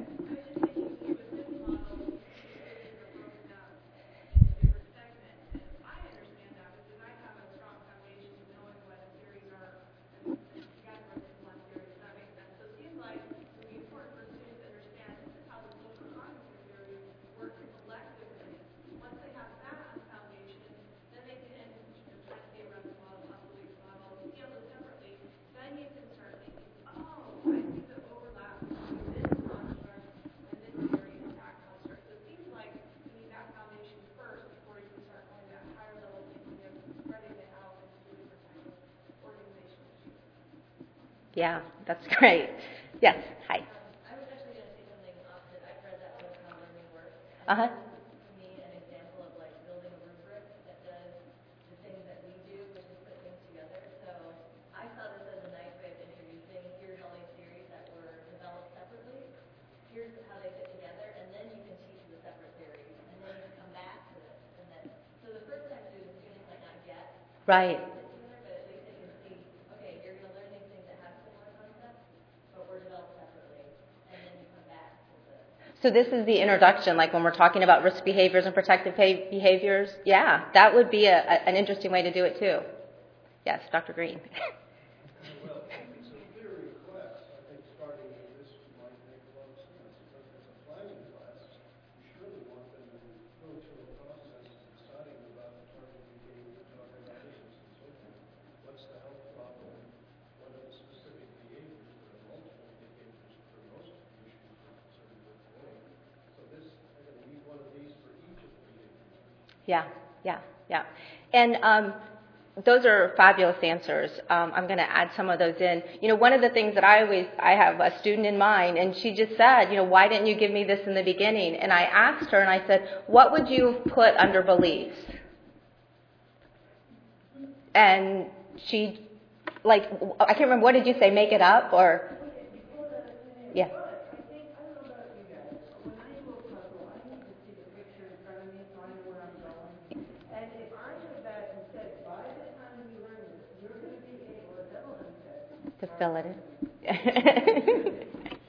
Yeah, that's great. Yes, hi. I was actually going to say something opposite. I've read that book, How Learning Works. Uh-huh. To me, an example of like building a rubric that does the things that we do, which is put things together. So I saw this as a nice way of introducing, here's all these theories that were developed separately. Here's how they fit together, and then you can teach the separate theories, and then you can come back to this. And then, so the first time students, students might not get. Right. So this is the introduction, like when we're talking about risk behaviors and protective behaviors. Yeah, that would be a, a, an interesting way to do it too. Yes, Doctor Green. Well, it's a theory class. I think starting with this might make a lot of sense. But as a planning class, you surely want them to go through a process of deciding about the target behavior, target audience, and so forth. What's the health problem? What are the specific behaviors? There are multiple behaviors for most of the issues we're concerned with today. So this, they're going to need one of these for each of the behaviors. Yeah, yeah, yeah. And um, those are fabulous answers. Um, I'm going to add some of those in. You know, one of the things that I always, I have a student in mind, and she just said, you know, why didn't you give me this in the beginning? And I asked her, and I said, what would you have put under beliefs? And she, like, I can't remember, what did you say, make it up, or? Yeah. To fill it in. It would make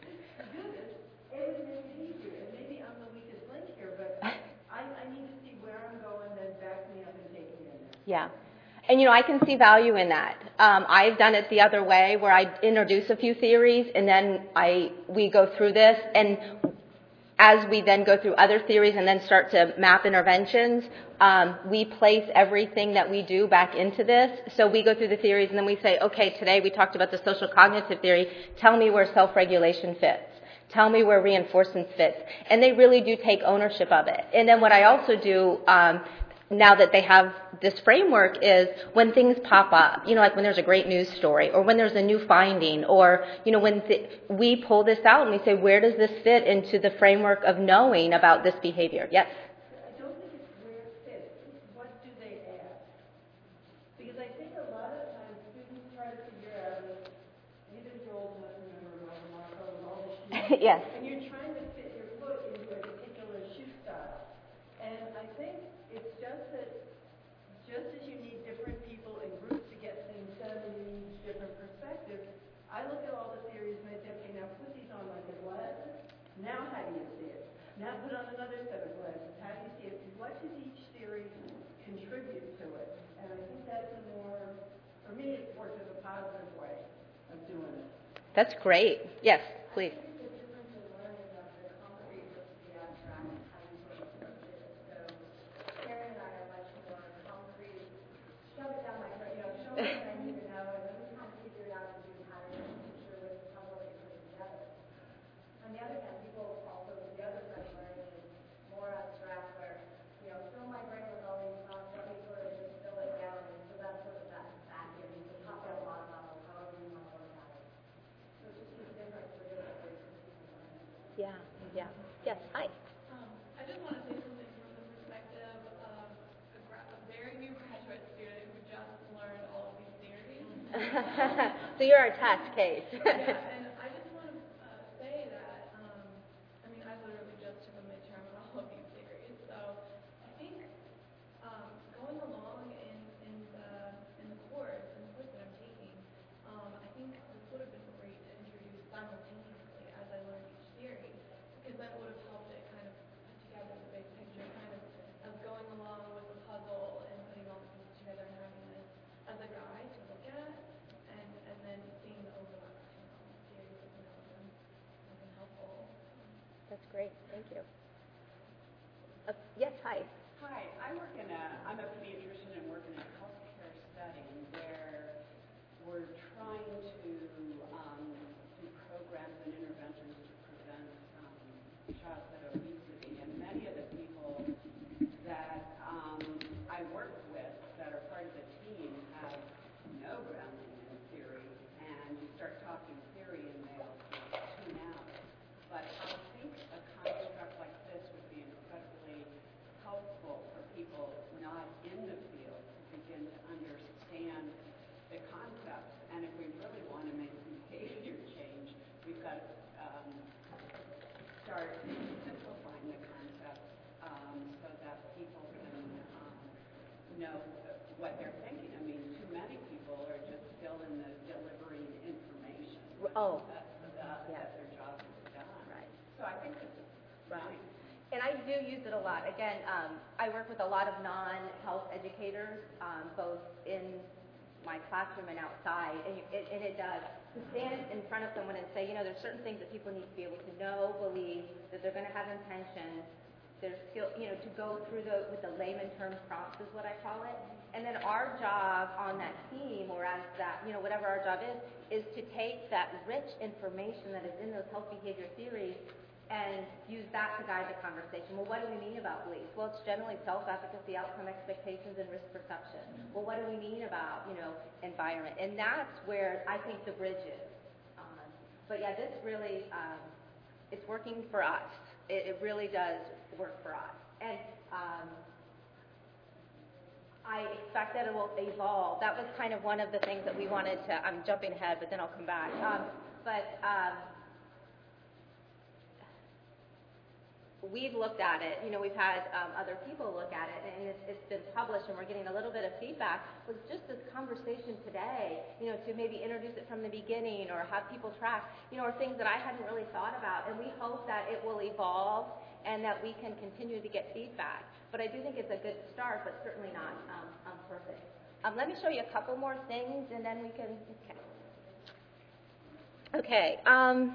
it easier, and maybe I'm the weakest link here, but I, I need to see where I'm going, then back me up and take me in there. Yeah. And, you know, I can see value in that. Um, I've done it the other way, where I introduce a few theories, and then I we go through this, and as we then go through other theories and then start to map interventions, um, we place everything that we do back into this. So we go through the theories, and then we say, okay, today we talked about the social cognitive theory. Tell me where self-regulation fits. Tell me where reinforcement fits. And they really do take ownership of it. And then what I also do, um, now that they have this framework, is when things pop up, you know, like when there's a great news story, or when there's a new finding, or, you know, when th- we pull this out and we say, where does this fit into the framework of knowing about this behavior? Yes? I don't think it's where it fits, it's what do they add? Because I think a lot of times students try to figure out, either Joel doesn't remember, or Marco, and all the shoes. Yes. And you're trying to fit your foot into a particular shoe style. And I think it's just that, just as you need different people and groups to get things done, and you need different perspectives, I look at all the theories and I say, okay, now put these on like a glasses. Now how do you see it? Now put on another set of glasses. How do you see it? What does each theory contribute to it? And I think that's a more, for me, it's worked as a positive way of doing it. That's great. Yes, please. Shove it down my throat, you know, show me what I need to know, and then we kind of figure it out and do patterns and picture with how well they put it together. On the other hand, people also, the other side of learning is more abstract, where, you know, fill my brain with all these thoughts, let me sort of just fill it down, and so that's sort of that vacuum, you can top out a lot of level, however you want to look at it. So it's just different for different ways of people learning. Yeah, yeah. Yes, hi. Um, I just want to say something from the perspective of a, gra- a very new graduate student who just learned all of these theories. So you're our test case. Yeah, and I just want to uh, say that, um, I mean, I literally just took a midterm on all of these theories, so I think um, going along in, in, the, in the course, in the course that I'm taking, um, I think this would have been great to introduce simultaneously as I learned each theory, because that would have helped it kind of put together the big picture, kind of of going along with the puzzle and putting all the pieces together and having this as a guide to look at, and, and then seeing the overlap between all the theories has been, has been helpful. That's great. Thank you. Uh, yes, hi. Hi, I work in a, I'm a pediatrician and work in a healthcare setting where we're trying to um, do programs and interventions to prevent um, childhood obesity. And many of the people that um, I work with that are part of the team have no grounding in theory, and you start talking theory and they'll tune out. But I think a construct like this would be incredibly helpful for people not in the field to begin to understand the concepts. And if we really want to make behavior change, we've got to um, start simplifying the concepts um, so that people can um, know what they're thinking. I mean, too many people are just still in the delivering information. Oh. That, that, Yeah. that their job is done. Right. So I think this is Right. nice. And I do use it a lot. Again, um, I work with a lot of non-health educators, um, both in my classroom and outside, and, you, it, and it does. To stand in front of someone and say, you know, there's certain things that people need to be able to know, believe, that they're going to have intention. There's skill, you know, to go through the, with the layman term prompts is what I call it. And then our job on that team, or as that, you know, whatever our job is, is to take that rich information that is in those health behavior theories and use that to guide the conversation. Well, what do we mean about beliefs? Well, it's generally self-efficacy, outcome expectations, and risk perception. Well, what do we mean about, you know, environment? And that's where I think the bridge is. Um, but yeah, this really, um, it's working for us. It, it really does work for us. And um, I expect that it will evolve. That was kind of one of the things that we wanted to, I'm jumping ahead, but then I'll come back. Um, but um, we've looked at it, you know, we've had um, other people look at it, and it's, it's been published, and we're getting a little bit of feedback. Was just this conversation today, you know, to maybe introduce it from the beginning or have people track, you know, are things that I hadn't really thought about, and we hope that it will evolve and that we can continue to get feedback. But I do think it's a good start, but certainly not um, um, perfect. Um, let me show you a couple more things, and then we can, okay. Okay, um,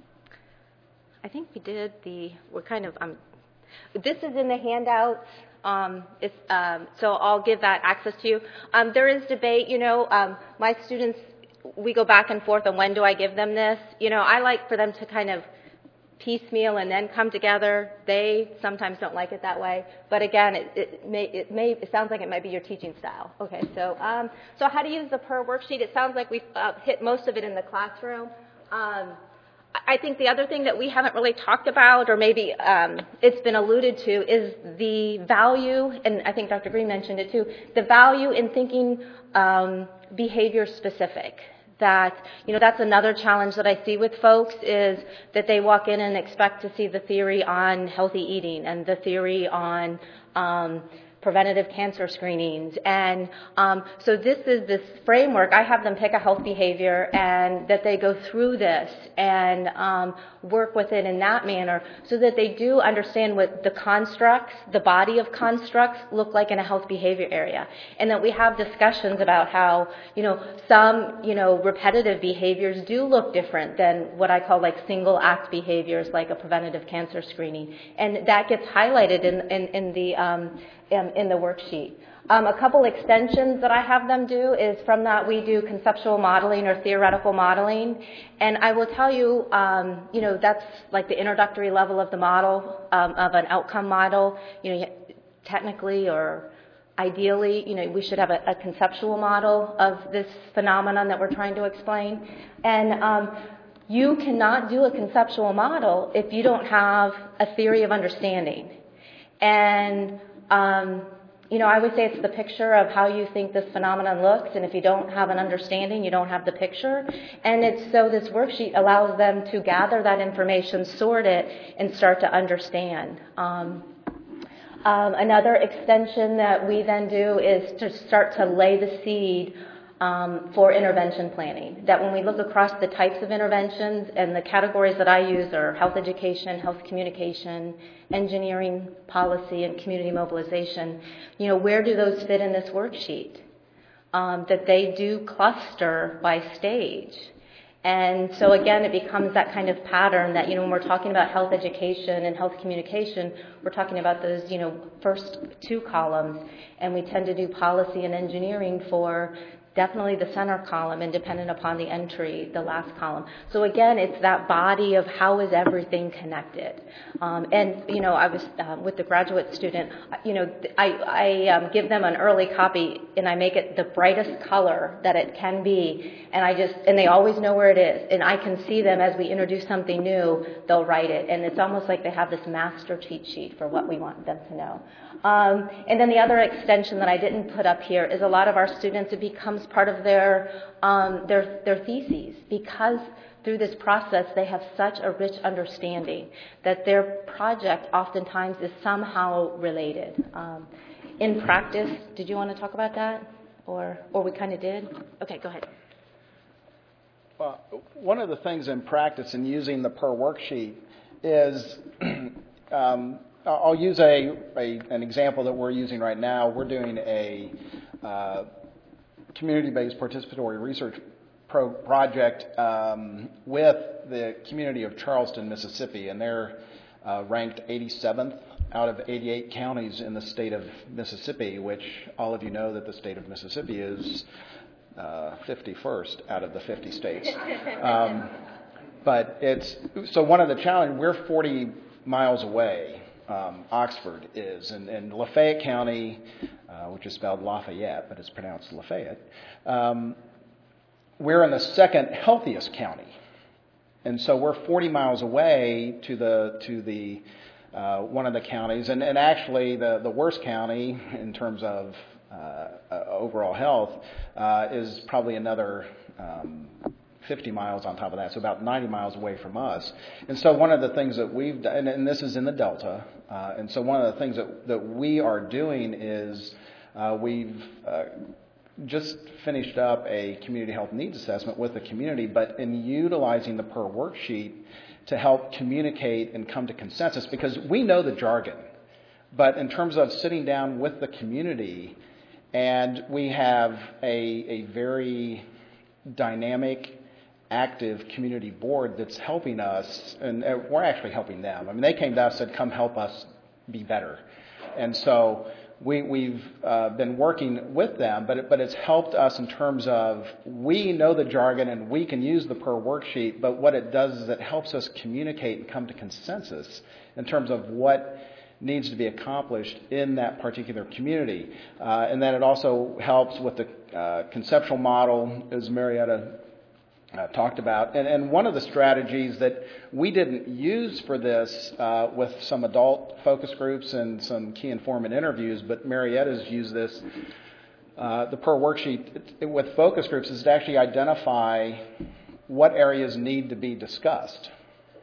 I think we did the, we're kind of, um, this is in the handouts. Um, it's, um, so I'll give that access to you. Um, there is debate, you know, um, my students, we go back and forth on when do I give them this. You know, I like for them to kind of piecemeal and then come together. They sometimes don't like it that way. But again, it, it may, it may, it sounds like it might be your teaching style. Okay, so, um, so how to use the P E R worksheet. It sounds like we've uh, hit most of it in the classroom. Um, I think the other thing that we haven't really talked about, or maybe um, it's been alluded to, is the value, and I think Doctor Green mentioned it too, the value in thinking um, behavior specific. That, you know, that's another challenge that I see with folks is that they walk in and expect to see the theory on healthy eating and the theory on um, preventative cancer screenings. And um, so this is this framework. I have them pick a health behavior and that they go through this and um, work with it in that manner so that they do understand what the constructs, the body of constructs look like in a health behavior area. And that we have discussions about how, you know, some, you know, repetitive behaviors do look different than what I call like single act behaviors like a preventative cancer screening. And that gets highlighted in, in, in the um, in, in the worksheet. Um, a couple extensions that I have them do is from that we do conceptual modeling or theoretical modeling. And I will tell you, um, you know, that's like the introductory level of the model, um, of an outcome model. You know, technically or ideally, you know, we should have a, a conceptual model of this phenomenon that we're trying to explain. And um, you cannot do a conceptual model if you don't have a theory of understanding. And Um, you know, I would say it's the picture of how you think this phenomenon looks, and if you don't have an understanding, you don't have the picture. And it's so this worksheet allows them to gather that information, sort it, and start to understand. Um, um, another extension that we then do is to start to lay the seed Um, for intervention planning. That when we look across the types of interventions, and the categories that I use are health education, health communication, engineering, policy, and community mobilization, you know, where do those fit in this worksheet? Um, that they do cluster by stage. And so again, it becomes that kind of pattern that, you know, when we're talking about health education and health communication, we're talking about those, you know, first two columns, and we tend to do policy and engineering for definitely the center column, and dependent upon the entry, the last column. So again, it's that body of how is everything connected. Um, and, you know, I was um, with the graduate student, you know, I, I um, give them an early copy, and I make it the brightest color that it can be. And I just, and they always know where it is. And I can see them as we introduce something new, they'll write it. And it's almost like they have this master cheat sheet for what we want them to know. Um, and then the other extension that I didn't put up here is a lot of our students, it becomes part of their, um, their, their theses, because through this process they have such a rich understanding that their project oftentimes is somehow related. Um, in practice, did you want to talk about that? Or, or we kind of did? Okay, go ahead. Well, one of the things in practice in using the P E R worksheet is um, I'll use a, a an example that we're using right now. We're doing a uh, community-based participatory research pro- project um, with the community of Charleston, Mississippi, and they're uh, ranked eighty-seventh out of eighty-eight counties in the state of Mississippi, which all of you know that the state of Mississippi is uh, fifty-first out of the fifty states. Um, but it's so one of the challenges, we're forty miles away. Um, Oxford is, and, and Lafayette County, uh, which is spelled Lafayette, but it's pronounced Lafayette, um, we're in the second healthiest county. And so we're forty miles away to the to the uh, one of the counties, and, and actually the, the worst county in terms of uh, uh, overall health uh, is probably another um, fifty miles on top of that, so about ninety miles away from us. And so one of the things that we've done, and, and this is in the Delta, uh, and so one of the things that, that we are doing is uh, we've uh, just finished up a community health needs assessment with the community, but in utilizing the P E R worksheet to help communicate and come to consensus, because we know the jargon, but in terms of sitting down with the community And we have a, a very dynamic, active community board that's helping us, and uh, we're actually helping them. I mean, they came to us and said, come help us be better. And so we, we've uh, been working with them, but, it, but it's helped us in terms of we know the jargon and we can use the per worksheet, but what it does is it helps us communicate and come to consensus in terms of what needs to be accomplished in that particular community. Uh, and then it also helps with the uh, conceptual model, as Marietta uh, talked about. And, and one of the strategies that we didn't use for this uh, with some adult focus groups and some key informant interviews, but Marietta's used this, uh, the per worksheet it, it, with focus groups, is to actually identify what areas need to be discussed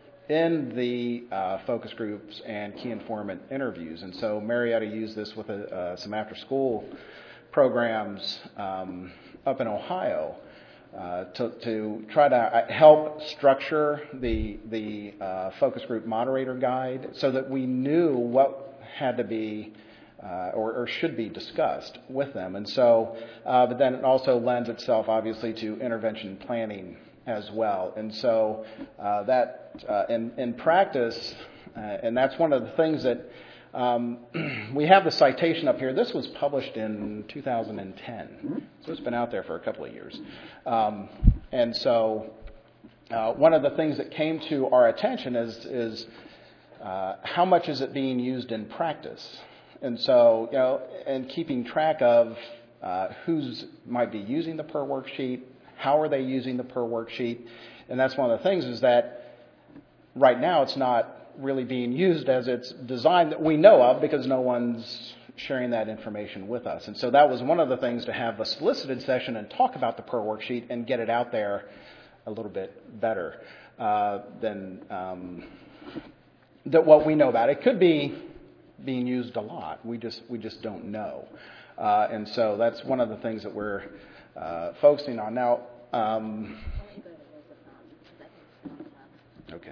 in the uh, focus groups and key informant interviews. And so Marietta used this with a, uh, some after-school programs um, up in Ohio uh, to, to try to help structure the, the uh, focus group moderator guide so that we knew what had to be uh, or, or should be discussed with them. And so, uh, but then it also lends itself, obviously, to intervention planning as well. And so uh, that uh, in, in practice, uh, and that's one of the things that um, we have the citation up here. This was published in two thousand ten, so it's been out there for a couple of years. Um, and so uh, one of the things that came to our attention is, is uh, how much is it being used in practice? And so, you know, and keeping track of uh, who's might be using the per worksheet, how are they using the per worksheet? And that's one of the things is that right now it's not really being used as it's designed that we know of because no one's sharing that information with us. And so that was one of the things to have a solicited session and talk about the per worksheet and get it out there a little bit better uh, than um, that what we know about. It could be being used a lot. We just we just don't know. Uh, and so that's one of the things that we're Uh, focusing on now. Um, okay.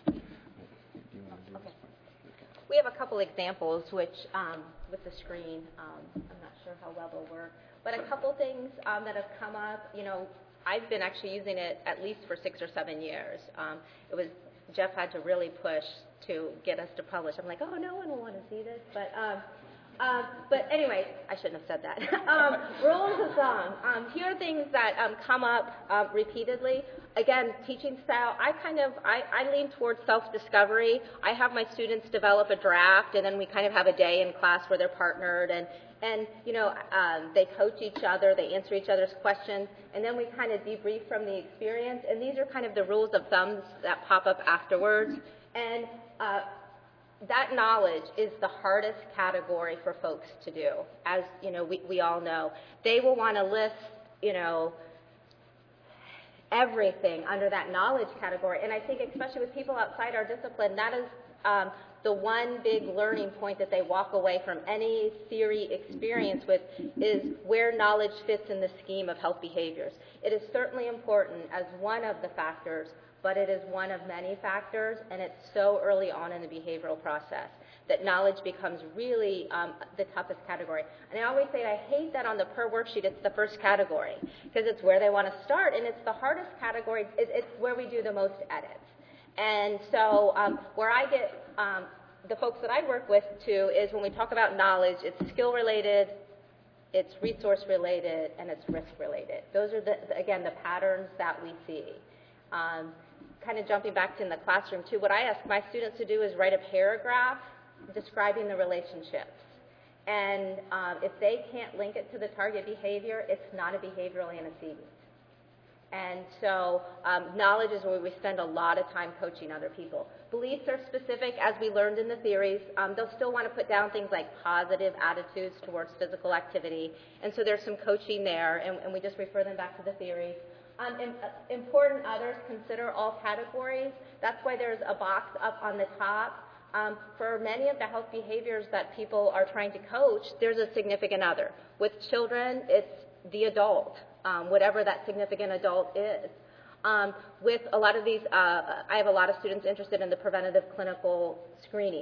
Okay. We have a couple examples, which um, with the screen, um, I'm not sure how well they'll work, but a couple things um, that have come up. You know, I've been actually using it at least for six or seven years. Um, it was Jeff had to really push to get us to publish. I'm like, oh, no one will want to see this, but. Um, Uh, but anyway, I shouldn't have said that. um, rules of thumb. Um, here are things that um, come up uh, repeatedly. Again, teaching style, I kind of, I, I lean towards self-discovery. I have my students develop a draft, and then we kind of have a day in class where they're partnered, and, and you know, um, they coach each other, they answer each other's questions, and then we kind of debrief from the experience. And these are kind of the rules of thumbs that pop up afterwards. And uh, that knowledge is the hardest category for folks to do, as you know, we, we all know. They will want to list, you know, everything under that knowledge category. And I think especially with people outside our discipline, that is um, the one big learning point that they walk away from any theory experience with is where knowledge fits in the scheme of health behaviors. It is certainly important as one of the factors, but it is one of many factors, and it's so early on in the behavioral process that knowledge becomes really um, the toughest category. And I always say I hate that on the per worksheet it's the first category, because it's where they want to start, and it's the hardest category. It, it's where we do the most edits. And so um, where I get um, the folks that I work with, too, is when we talk about knowledge, it's skill-related, it's resource-related, and it's risk-related. Those are, the, again, the patterns that we see. Um, kind of jumping back to in the classroom, too, what I ask my students to do is write a paragraph describing the relationships. And um, if they can't link it to the target behavior, it's not a behavioral antecedent. And so um, knowledge is where we spend a lot of time coaching other people. Beliefs are specific, as we learned in the theories. Um, they'll still want to put down things like positive attitudes towards physical activity. And so there's some coaching there, and, and we just refer them back to the theories. Um, in, uh, important others, consider all categories. That's why there's a box up on the top. Um, for many of the health behaviors that people are trying to coach, there's a significant other. With children, it's the adult, um, whatever that significant adult is. Um, with a lot of these, uh, I have a lot of students interested in the preventative clinical screenings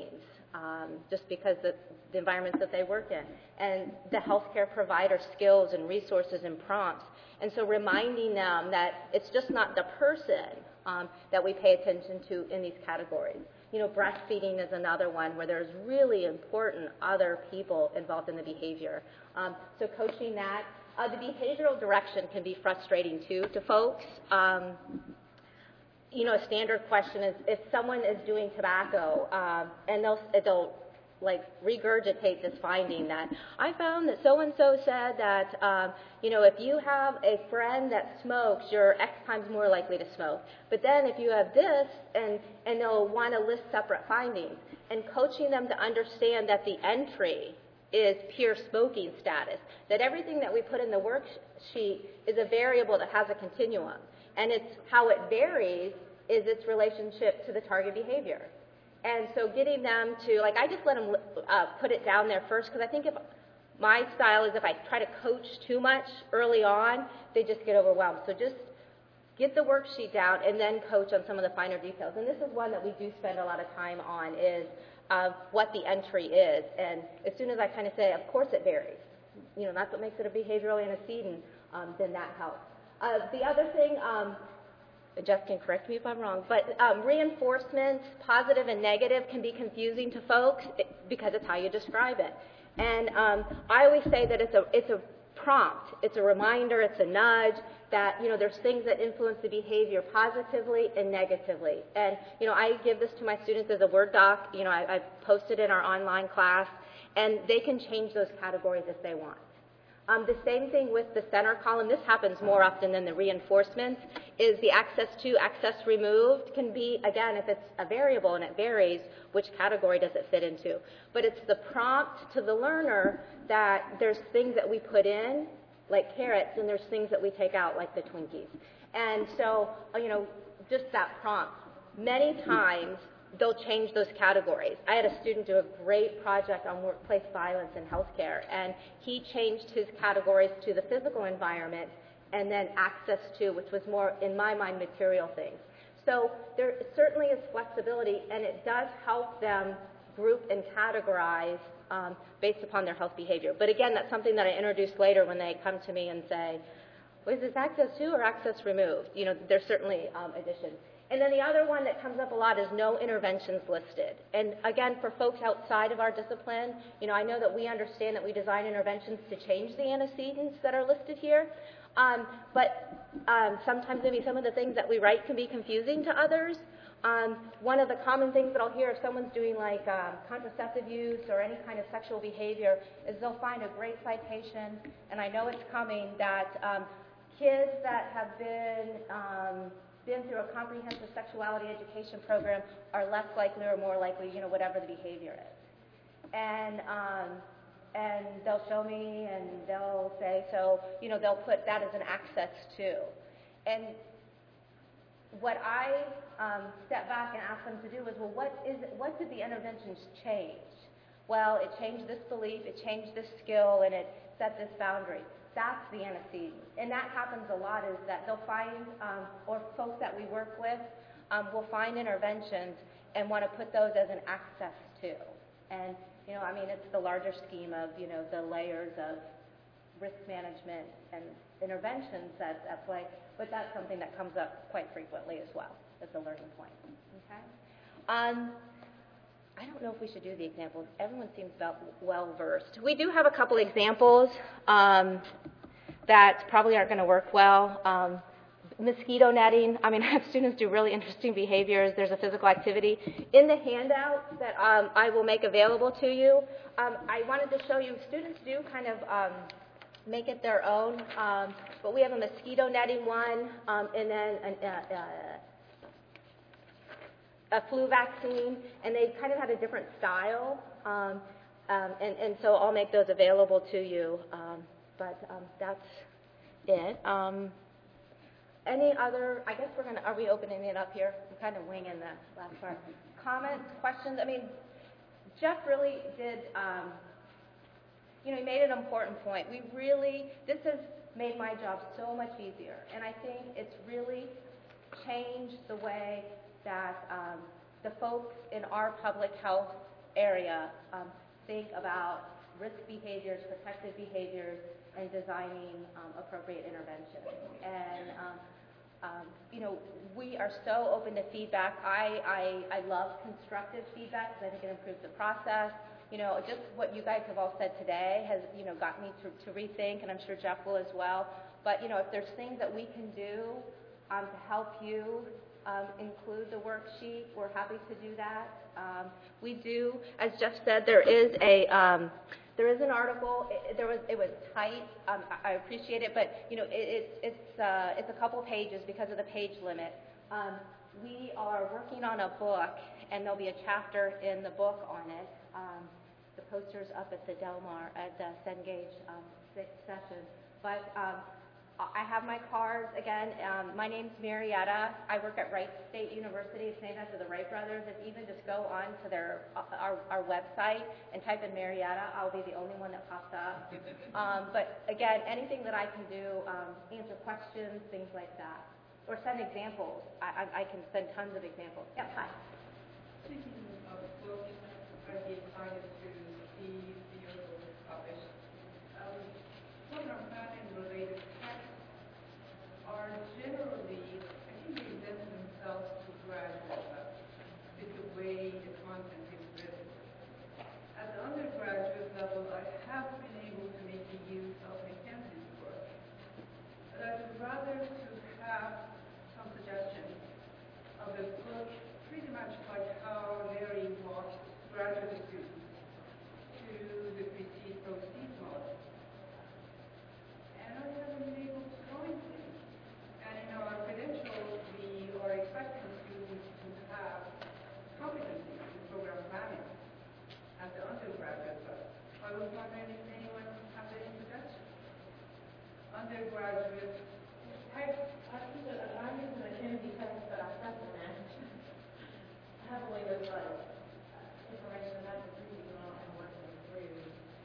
um, just because the, the environments that they work in, and the healthcare provider skills and resources and prompts. And so reminding them that it's just not the person um, that we pay attention to in these categories. You know, breastfeeding is another one where there's really important other people involved in the behavior. Um, so coaching that. Uh, the behavioral direction can be frustrating, too, to folks. Um, you know, a standard question is if someone is doing tobacco, um, and they'll, they'll like regurgitate this finding that I found that so-and-so said that, um, you know, if you have a friend that smokes, you're X times more likely to smoke. But then if you have this, and, and they'll want to list separate findings, and coaching them to understand that the entry is pure smoking status, that everything that we put in the worksheet is a variable that has a continuum. And it's how it varies is its relationship to the target behavior. And so getting them to, like, I just let them uh, put it down there first, because I think if my style is if I try to coach too much early on, they just get overwhelmed. So just get the worksheet down and then coach on some of the finer details. And this is one that we do spend a lot of time on, is uh, what the entry is. And as soon as I kind of say, of course it varies, you know, that's what makes it a behavioral antecedent, um, then that helps. Uh, the other thing, um, Jeff can correct me if I'm wrong, but um, reinforcements, positive and negative, can be confusing to folks because it's how you describe it. And um, I always say that it's a it's a prompt, it's a reminder, it's a nudge that, you know, there's things that influence the behavior positively and negatively. And, you know, I give this to my students as a Word doc. You know, I, I post it in our online class, and they can change those categories if they want. Um, the same thing with the center column. This happens more often than the reinforcements, is the access to, access removed can be, again, if it's a variable and it varies, which category does it fit into? But it's the prompt to the learner that there's things that we put in, like carrots, and there's things that we take out, like the Twinkies. And so, you know, just that prompt. Many times, they'll change those categories. I had a student do a great project on workplace violence in healthcare, and he changed his categories to the physical environment and then access to, which was more, in my mind, material things. So there certainly is flexibility, and it does help them group and categorize um, based upon their health behavior. But again, that's something that I introduce later when they come to me and say, well, is this access to or access removed? You know, there's certainly um, additions. And then the other one that comes up a lot is no interventions listed. And again, for folks outside of our discipline, you know, I know that we understand that we design interventions to change the antecedents that are listed here. Um, but um, sometimes maybe some of the things that we write can be confusing to others. Um, one of the common things that I'll hear if someone's doing like um, contraceptive use or any kind of sexual behavior is they'll find a great citation, and I know it's coming, that um, kids that have been um, been through a comprehensive sexuality education program are less likely or more likely, you know, whatever the behavior is. And um, and they'll show me and they'll say, so, you know, they'll put that as an access to. And what I um, step back and ask them to do is, well, what is it, what did the interventions change? Well, it changed this belief, it changed this skill, and it set this boundary. That's the antecedent. And that happens a lot, is that they'll find, um, or folks that we work with um, will find interventions and want to put those as an access to. And, you know, I mean, it's the larger scheme of, you know, the layers of risk management and interventions that's at play, but that's something that comes up quite frequently as well as a learning point. Okay? Um, I don't know if we should do the examples. Everyone seems well-versed. We do have a couple examples um, that probably aren't going to work well. Um, mosquito netting. I mean, I have students do really interesting behaviors. There's a physical activity. In the handout that um, I will make available to you, um, I wanted to show you, students do kind of um, make it their own, um, but we have a mosquito netting one, um, and then an, uh, uh, a flu vaccine, and they kind of had a different style, um, um, and, and so I'll make those available to you, um, but um, that's it. Um, any other, I guess we're going to, are we opening it up here? I'm kind of winging the last part. Comments, questions? I mean, Jeff really did, um, you know, he made an important point. We really, this has made my job so much easier, and I think it's really changed the way that um, the folks in our public health area, um, think about risk behaviors, protective behaviors, and designing um, appropriate interventions. And um, um, you know, we are so open to feedback. I, I, I love constructive feedback because I think it improves the process. You know, just what you guys have all said today has, you know, got me to, to rethink, and I'm sure Jeff will as well. But, you know, if there's things that we can do um, to help you um, include the worksheet, we're happy to do that. Um, we do, as Jeff said, there is a um, there is an article. It, there was it was tight. Um, I, I appreciate it, but you know, it, it's it's uh, it's a couple pages because of the page limit. Um, we are working on a book, and there'll be a chapter in the book on it. Um, the poster's up at the Del Mar at the Cengage um, sixth session, but. Um, I have my cards again. Um, my name's Marietta. I work at Wright State University. It's named after the Wright brothers. If even just go on to their uh, our, our website and type in Marietta, I'll be the only one that pops up. Um, but again, anything that I can do, um, answer questions, things like that, or send examples. I, I, I can send tons of examples. Yeah, hi. Speaking of books, I'd be excited to see the book published. Um, program planning related texts are generally, I think they lend themselves to graduate level with the way the content is written. At the undergraduate level, I have been able to make the use of Mackenzie's work. But I would rather to have some suggestions of a book pretty much like how Larry walked graduate students to the proceed-proceed model. And I haven't been able to find things. And in our credentials, we are expecting students to have competency in program planning at the undergraduate level. I was wondering if anyone has any suggestions. Undergraduate, I, I think that I'm using the Kennedy text, but I supplement heavily with uh, information about the reading on and working through.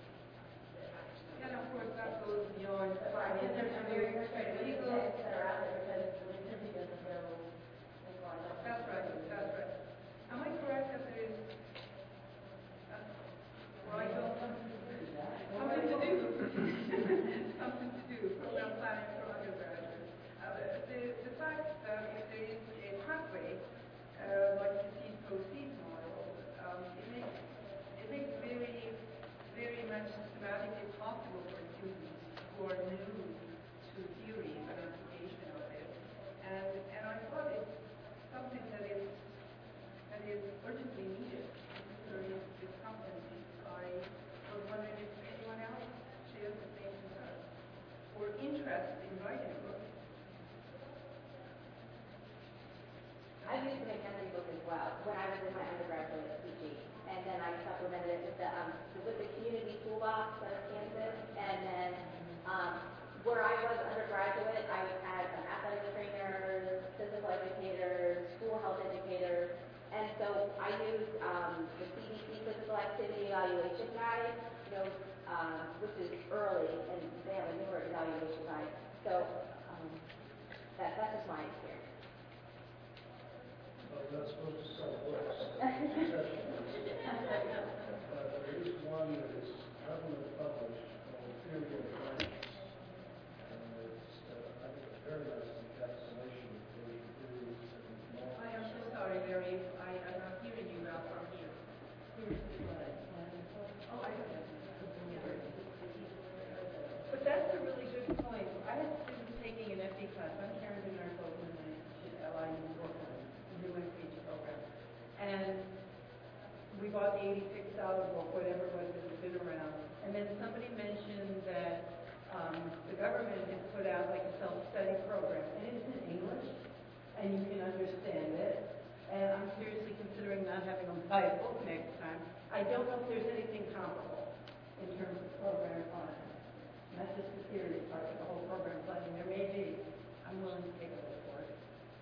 and of course that goes beyond. Right, and there's some very frustrating legal texts that are out there because the Lindsay doesn't go as far as. That's right, that's right. Am I correct that there is, uh, right, well, something to do, something to do, something to do, program planning for undergraduates. Uh, the, the fact that if there is a pathway, uh, like the seed proceed model, um, it makes, it makes very, very much systematically possible for students who are new to theory and application of it. And, and I thought it's something that is, that is urgently needed, particularly with competencies. I was wondering if anyone else shares the same concern or interest in writing a book. I used the Mackenzie book as well when I was in my undergraduate P G, and then I supplemented it with the um, with the community toolbox out of Kansas, and then um, where I was undergraduate, I had um, athletic trainers, physical educators, school health educators, and so I used um, the C D C physical activity evaluation guide, you know, um, which is early, and they have a newer evaluation guide. So um, that that's just my experience. Well, we're not supposed to sell books. uh, there is one that is government published called Theory of Plans. And it's, uh, I think, a very nice encapsulation of those theories and more. I am so sorry, Larry, I am not hearing you well from here. Oh, I don't know. But that's a really good point. I had students taking an F D class. I'm Karen DeNarco in the L I U Brooklyn, the U S P H program. And we bought the eighty-six dollar book, whatever it was that has been around. And then somebody mentioned that um, the government had put out like a self-study program. And it's in English, and you can understand it. And I'm seriously considering not having them buy a book next time. I don't know if there's anything comparable in terms of program planning. Not just the theory part, but the whole program planning. There may be. I'm willing to take a look for it.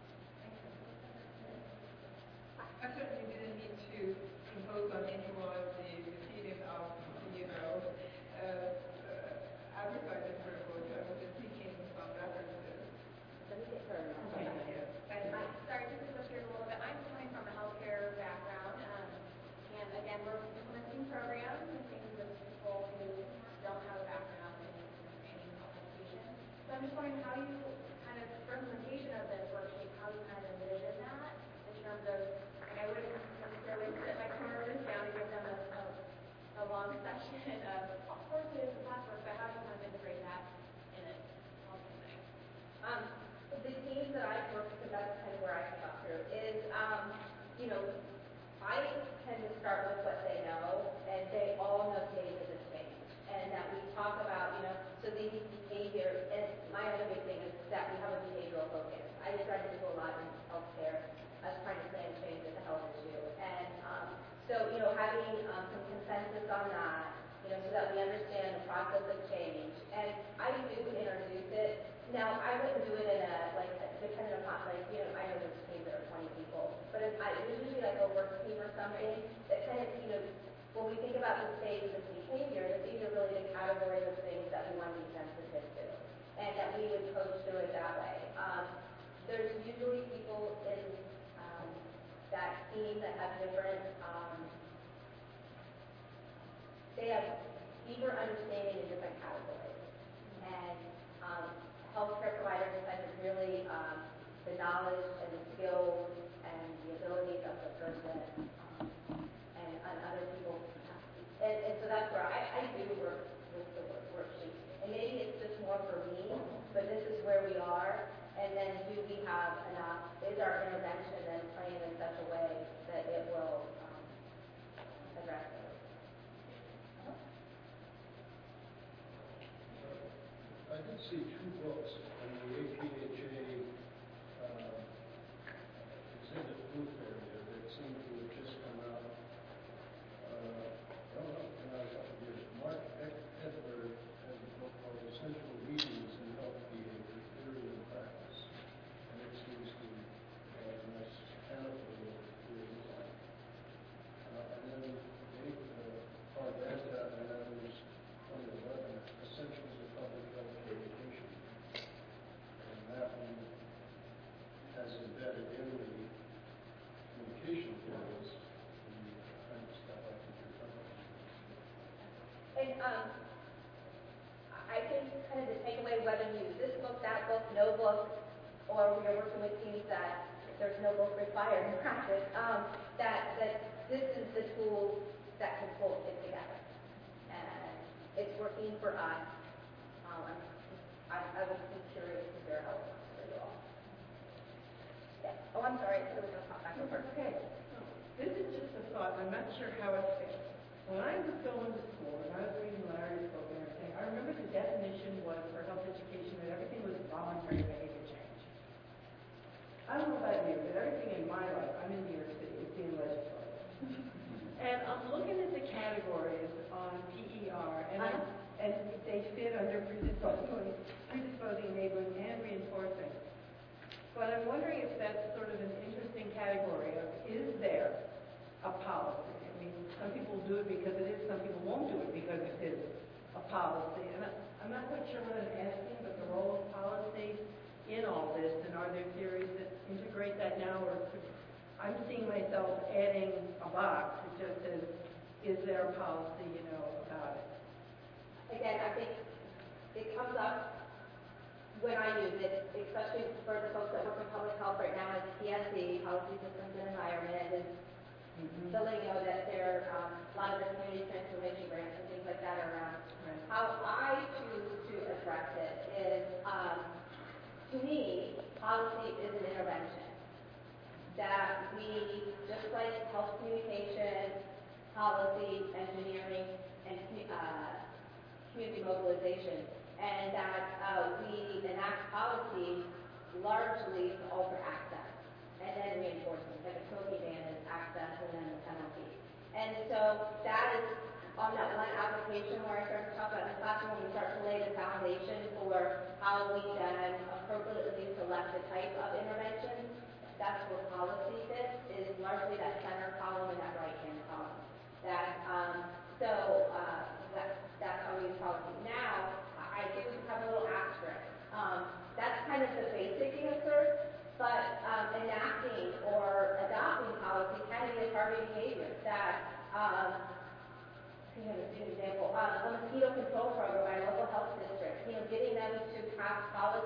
I certainly didn't mean to impose on anyone the, the feeling of, you know, uh, uh, advertising for a book. I was just seeking some references. Let me get her. Okay. Yeah. Thank you. I'm sorry to interrupt here a little bit. I'm coming from a healthcare background, um, and again, we're I'm just wondering how you kind of, for implementation of this worksheet, how you kind of envision that in terms of, like, I wouldn't necessarily sit my cameras down and give them a, a, a long session of courses and classwork, but how do you kind of integrate that in it? Um, the teams that I've worked with, that's kind of where I come up through, is, um, you know, I tend to start with what they know, and they all know stages of change. And that we talk about, you know, so these behaviors, and my other big thing is that we have a behavioral focus. I try to do a lot in healthcare, us trying to plan change as a health issue. And um, so, you know, having um, some consensus on that, you know, so that we understand the process of change. And I do introduce it. Now, I wouldn't do it in a, like, depending upon, like, you know, I know there's teams that are twenty people, but if I usually like a work team or something that kind of, you know, when we think about the stages of behavior, these are really the categories of things that we want to be sensitive to, and that we would coach through it that way. Um, there's usually people in um, that team that have different, um, they have deeper understanding in different categories. And um, healthcare providers tend to really, um, the knowledge and the skills and the abilities of the person, um, and, and other people. And, and so that's where I, I do work with the work, worksheet. And maybe it's just more for me, but this is where we are. And then do we have enough, is our intervention then planned in such a way that it will um, address it? I did see two books on the A P H A uh, exhibit booth area that seem to have just come out. Uh, I don't know, in a couple of years. Mark Edler has a book called Essential Readings in Health Behavior, Theory and Practice. And it seems to have a nice panoply of theory design. Uh, and then Dave uh, Arventa and others, twenty eleven, Essentials of Public Health Communication. And that one has embedded in the communication fields the kind of stuff I think you're talking about. And um, I think kind of the takeaway, whether you use this book, that book, no book, or we are working with teams that there's no book required in practice, um, that, that this is the tool that can pull it together. And it's working for us. Um, I, I would be curious to hear how it works for you all. Yeah. Oh, I'm sorry. I said we were going to talk back and forth. Okay. This is just a thought. I'm not sure how it fits. When I was going to school, and I was reading Larry's book and everything, I remember the definition was for health education that everything was voluntary behavior change. I don't know about you, but everything in my life, I'm in New York City, is being legislated. And I'm looking at the categories on P E R, and, I, and they fit under predisposing, predisposing, enabling, and reinforcing. But I'm wondering if that's sort of an interesting category of, is there a policy? I mean, some people do it because it is, some people won't do it because it is a policy. And I, I'm not quite sure what I'm asking, but the role of policy in all this, and are there theories that integrate that now, or could, I'm seeing myself adding a box that just says, is there a policy, you know, about it? Again, I think it comes up when I use it, especially for the folks that work in public health right now, is P S E, Policy Systems and Environment, is mm-hmm. so letting you know that there are um, a lot of the community transformation grants and things like that around. Right. How I choose to address it is, um, to me, policy is an intervention. That we, just like health communication, policy, engineering, and uh, community mobilization, and that uh, we enact policy largely to alter access, and then reinforcement, like a smoking ban is access and then the penalty. And so that is on that one application where I start to talk about in the classroom, when we start to lay the foundation for how we then appropriately select the type of intervention. That's where policy fits, is largely that center column and that right-hand column. That, um, so uh, that, that's how we use policy. Now, I do have a little asterisk. Um, that's kind of the basic answer, but um, enacting or adopting policy can be a targeted behavior. That, um, you know, an example, um, a mosquito control program by a local health district, you know, getting them to pass policy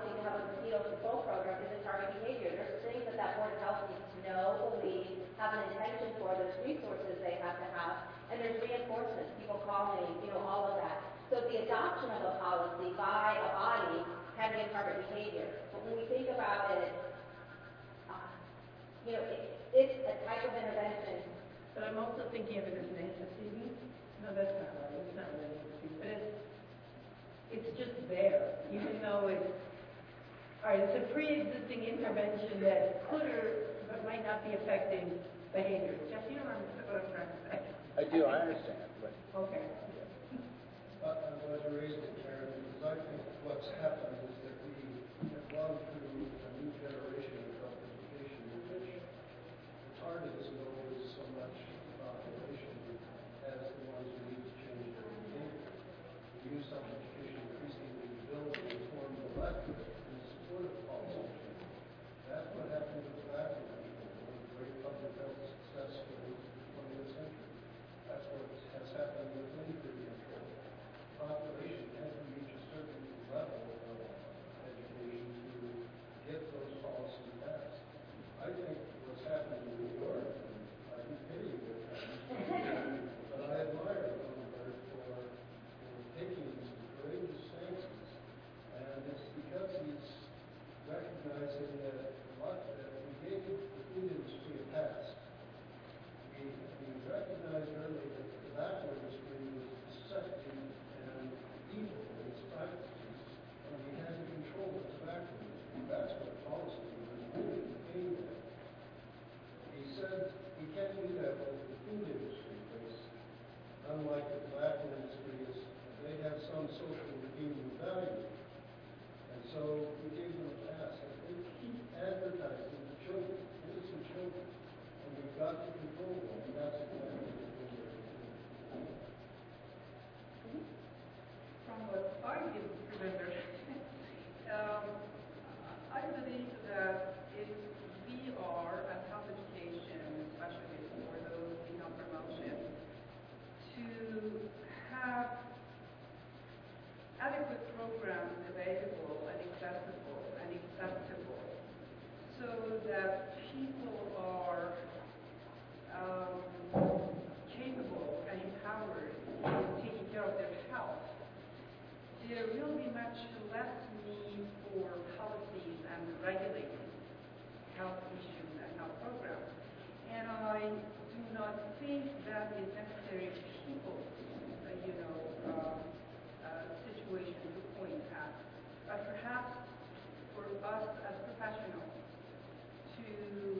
policy by a body having a target behavior. But when we think about it, uh, you know, it, it's a type of intervention. But I'm also thinking of it as an antecedent. No, that's not right. It's not really an antecedent. But it's, it's just there, even though it's, all right, it's a pre-existing intervention that could or but might not be affecting behavior. Jeff, you know what I'm trying to say? I do, I understand, but Okay. Uh, I'm glad you raised it, Karen, because I think what's happened is that we have gone through a new generation of health education in which the target isn't always so much the population as the ones who need to change their behavior. We use health education increasingly to build and inform the electorate in support of policy change. That's what happened with tobacco control, one of the great public health success stories of the twentieth century. That's what has happened with injury control. Population had to reach a certain level of education to get those policies passed. I think what's happened in New York, and I can pity you with that, but I admire Bloomberg for, for taking some courageous stances, and it's because he's recognizing that what that we gave the food industry a pass. We, we recognized early that the tobacco industry was deceptive and evil in its practices, and we had to control the tobacco industry. That's what policy was really aimed at. He said we can't do that with the food industry because unlike the tobacco industry, is they have some social redeeming value. And so we gave them a pass. And they keep advertising to children, innocent children, and we've got to control them. And that's exactly what we're doing. From what I can remember, um, I believe that if we are, as health education specialists or those in health promotion, to have adequate programs available and accessible and acceptable so that people are um, capable and empowered in taking care of their health, there will be much less need for policies and regulating health issues and health programs. And I do not think that is necessary people, uh, you know, uh, uh, situation to point at. But perhaps for us as professionals to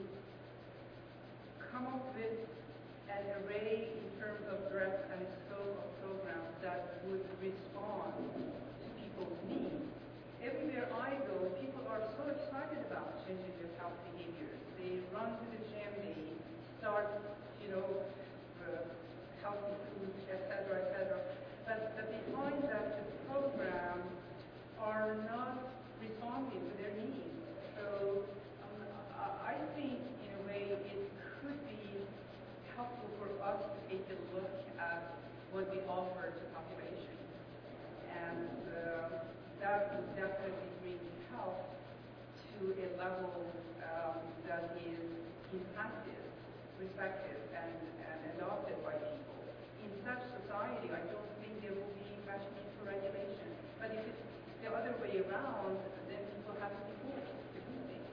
come up with an array in terms of breadth and scope of programs that would respond to people's needs. Everywhere I go, people are so excited about changing their health behaviors. They run to the gym, they start, you know, uh, healthy foods, et cetera, et cetera. But, but they find that the programs are not responding to their needs. So um, I think, in a way, it could be helpful for us to take a look at what we offer to population. And uh, that would definitely bring health to a level um, that is impacted, respected, and, and adopted by people. In such society, I don't think there will be much need for regulation. But if it's the other way around, then people have to be forced to do things.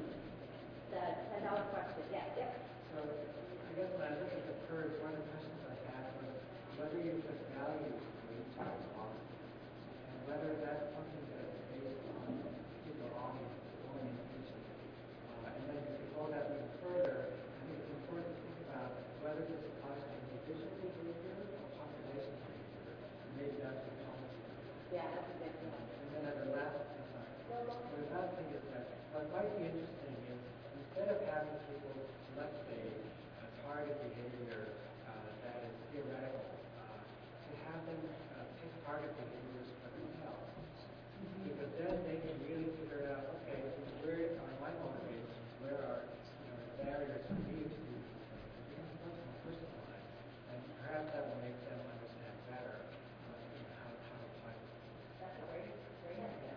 The ten dollar question, yeah, yeah. So I guess when I look at the PERS, one of the questions I had was whether you put values into policy and whether that's something that is based on particular audience orientation. Uh, and then if you go that even further, I think it's important to think about whether this applies to individual behavior or population behavior. And maybe that's the policy. Yeah, that's a good one. And then as a last, I'm sorry, the last thing is that what might be interesting is instead of having people, let's say, uh, target behavior uh, that is theoretical, uh, to have them uh, pick target behaviors for themselves. Because then they can really figure out, okay, where are my motivations, where are you know, the barriers for me to do these things. It becomes much more personalized, and perhaps that will make them understand better uh, you know, how, how to apply it. That's a great, great idea.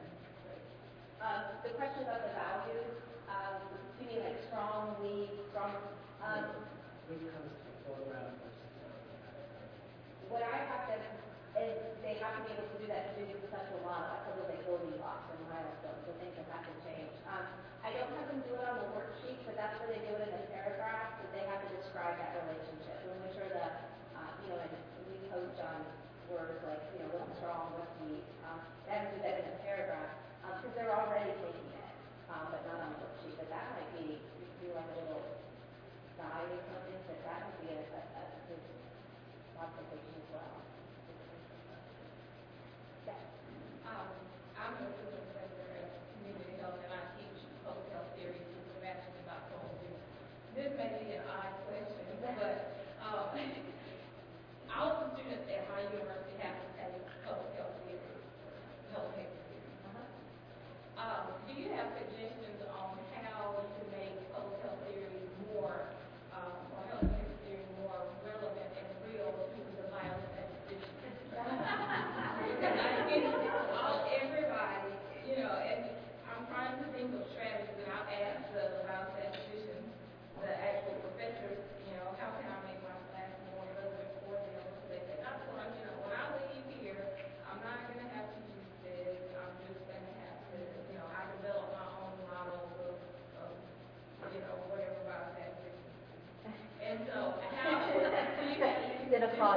Um, the question about the values, um, do you mean like strong, weak, strong? Um, Which comes to the foreground versus uh, what I have them is they have to be able to do that to do the conceptual model.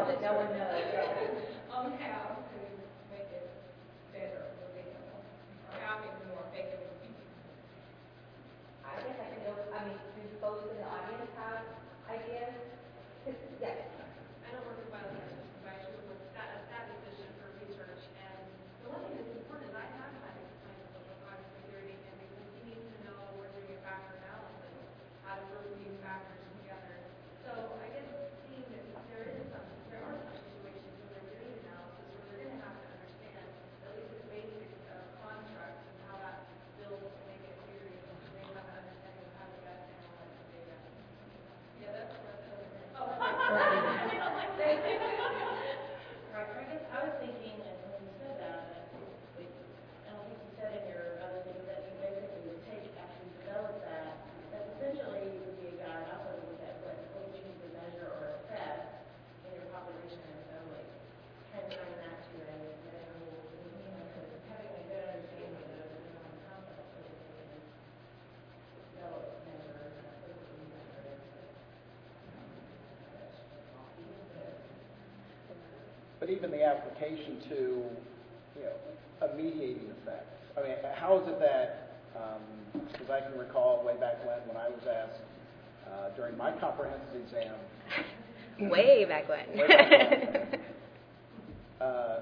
that no one knows. On how to make it better, relatable, or how to be more effective with people. I guess I can go, I mean, do folks in the audience have ideas? 'Cause, yes. I don't work with biostatisticians, but I actually work with stat, a statistician for research. And the one thing that's important is I have had experience with social cognitive security, and because he needs to know we're doing a factor analysis, how to group these factors together. So I guess seeing that there is some, there are some situations where they're doing analysis where they're going to have to understand at least the basic uh, construct and how that builds to make a theory, and they have an understanding of how to best analyze the data. Yeah, that's what that's Oh, Right, I guess I was thinking, and when you said that, that we, I don't think you said in your other thing that you basically would take, actually develop that, that essentially would be a guide also to look at what, what you need to measure or assess in your population, and so like, transferring that to a measurable, you know, to having a good understanding of the underlying concept so that they can develop, measure, and quickly measure it. But even the application to, you know, a mediating effect. I mean, how is it that, because I can recall way back when, when I was asked uh, during my comprehensive exam. Way back when. Way back when uh,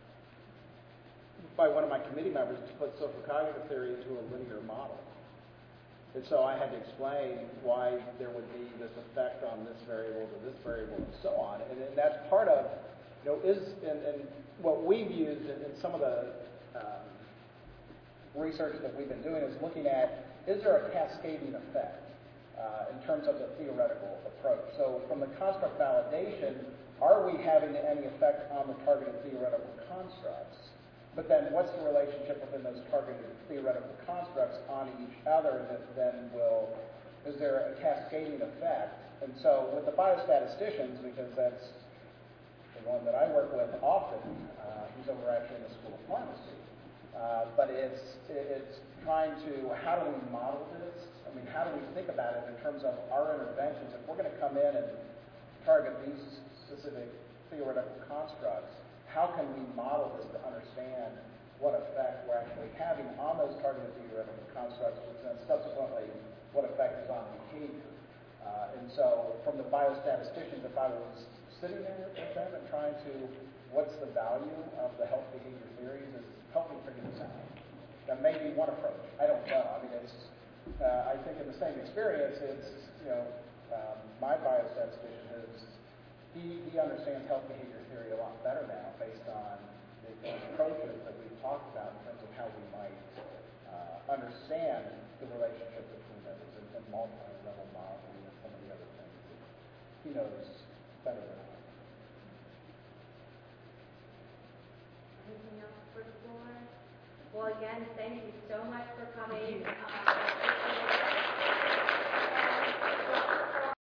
by one of my committee members to put social cognitive theory into a linear model. And so I had to explain why there would be this effect on this variable to this variable and so on. And, and that's part of, you know, is, and, and what we've used in, in some of the um, research that we've been doing is looking at, is there a cascading effect uh, in terms of the theoretical approach? So from the construct validation, are we having any effect on the targeted theoretical constructs? But then what's the relationship within those targeted theoretical constructs on each other that then will, is there a cascading effect? And so with the biostatisticians, because that's the one that I work with often, uh, he's over actually in the School of Pharmacy, uh, but it's, it's trying to, how do we model this? I mean, how do we think about it in terms of our interventions? If we're going to come in and target these specific theoretical constructs, how can we model this to understand what effect we're actually having on those targeted theoretical constructs, which then subsequently what effect is on behavior? Uh, and so from the biostatisticians, if I was sitting there with them and trying to, what's the value of the health behavior theories, is help me figure this out. That may be one approach. I don't know. I mean, it's, uh, I think in the same experience, it's, you know, um, my biostatistician is, He, he understands health behavior theory a lot better now based on the approaches that we've talked about in terms of how we might uh, understand the relationship between those and, and multi-level modeling and some of the other things that he knows better than I. Anything else for the board? Well, again, thank you so much for coming. Uh,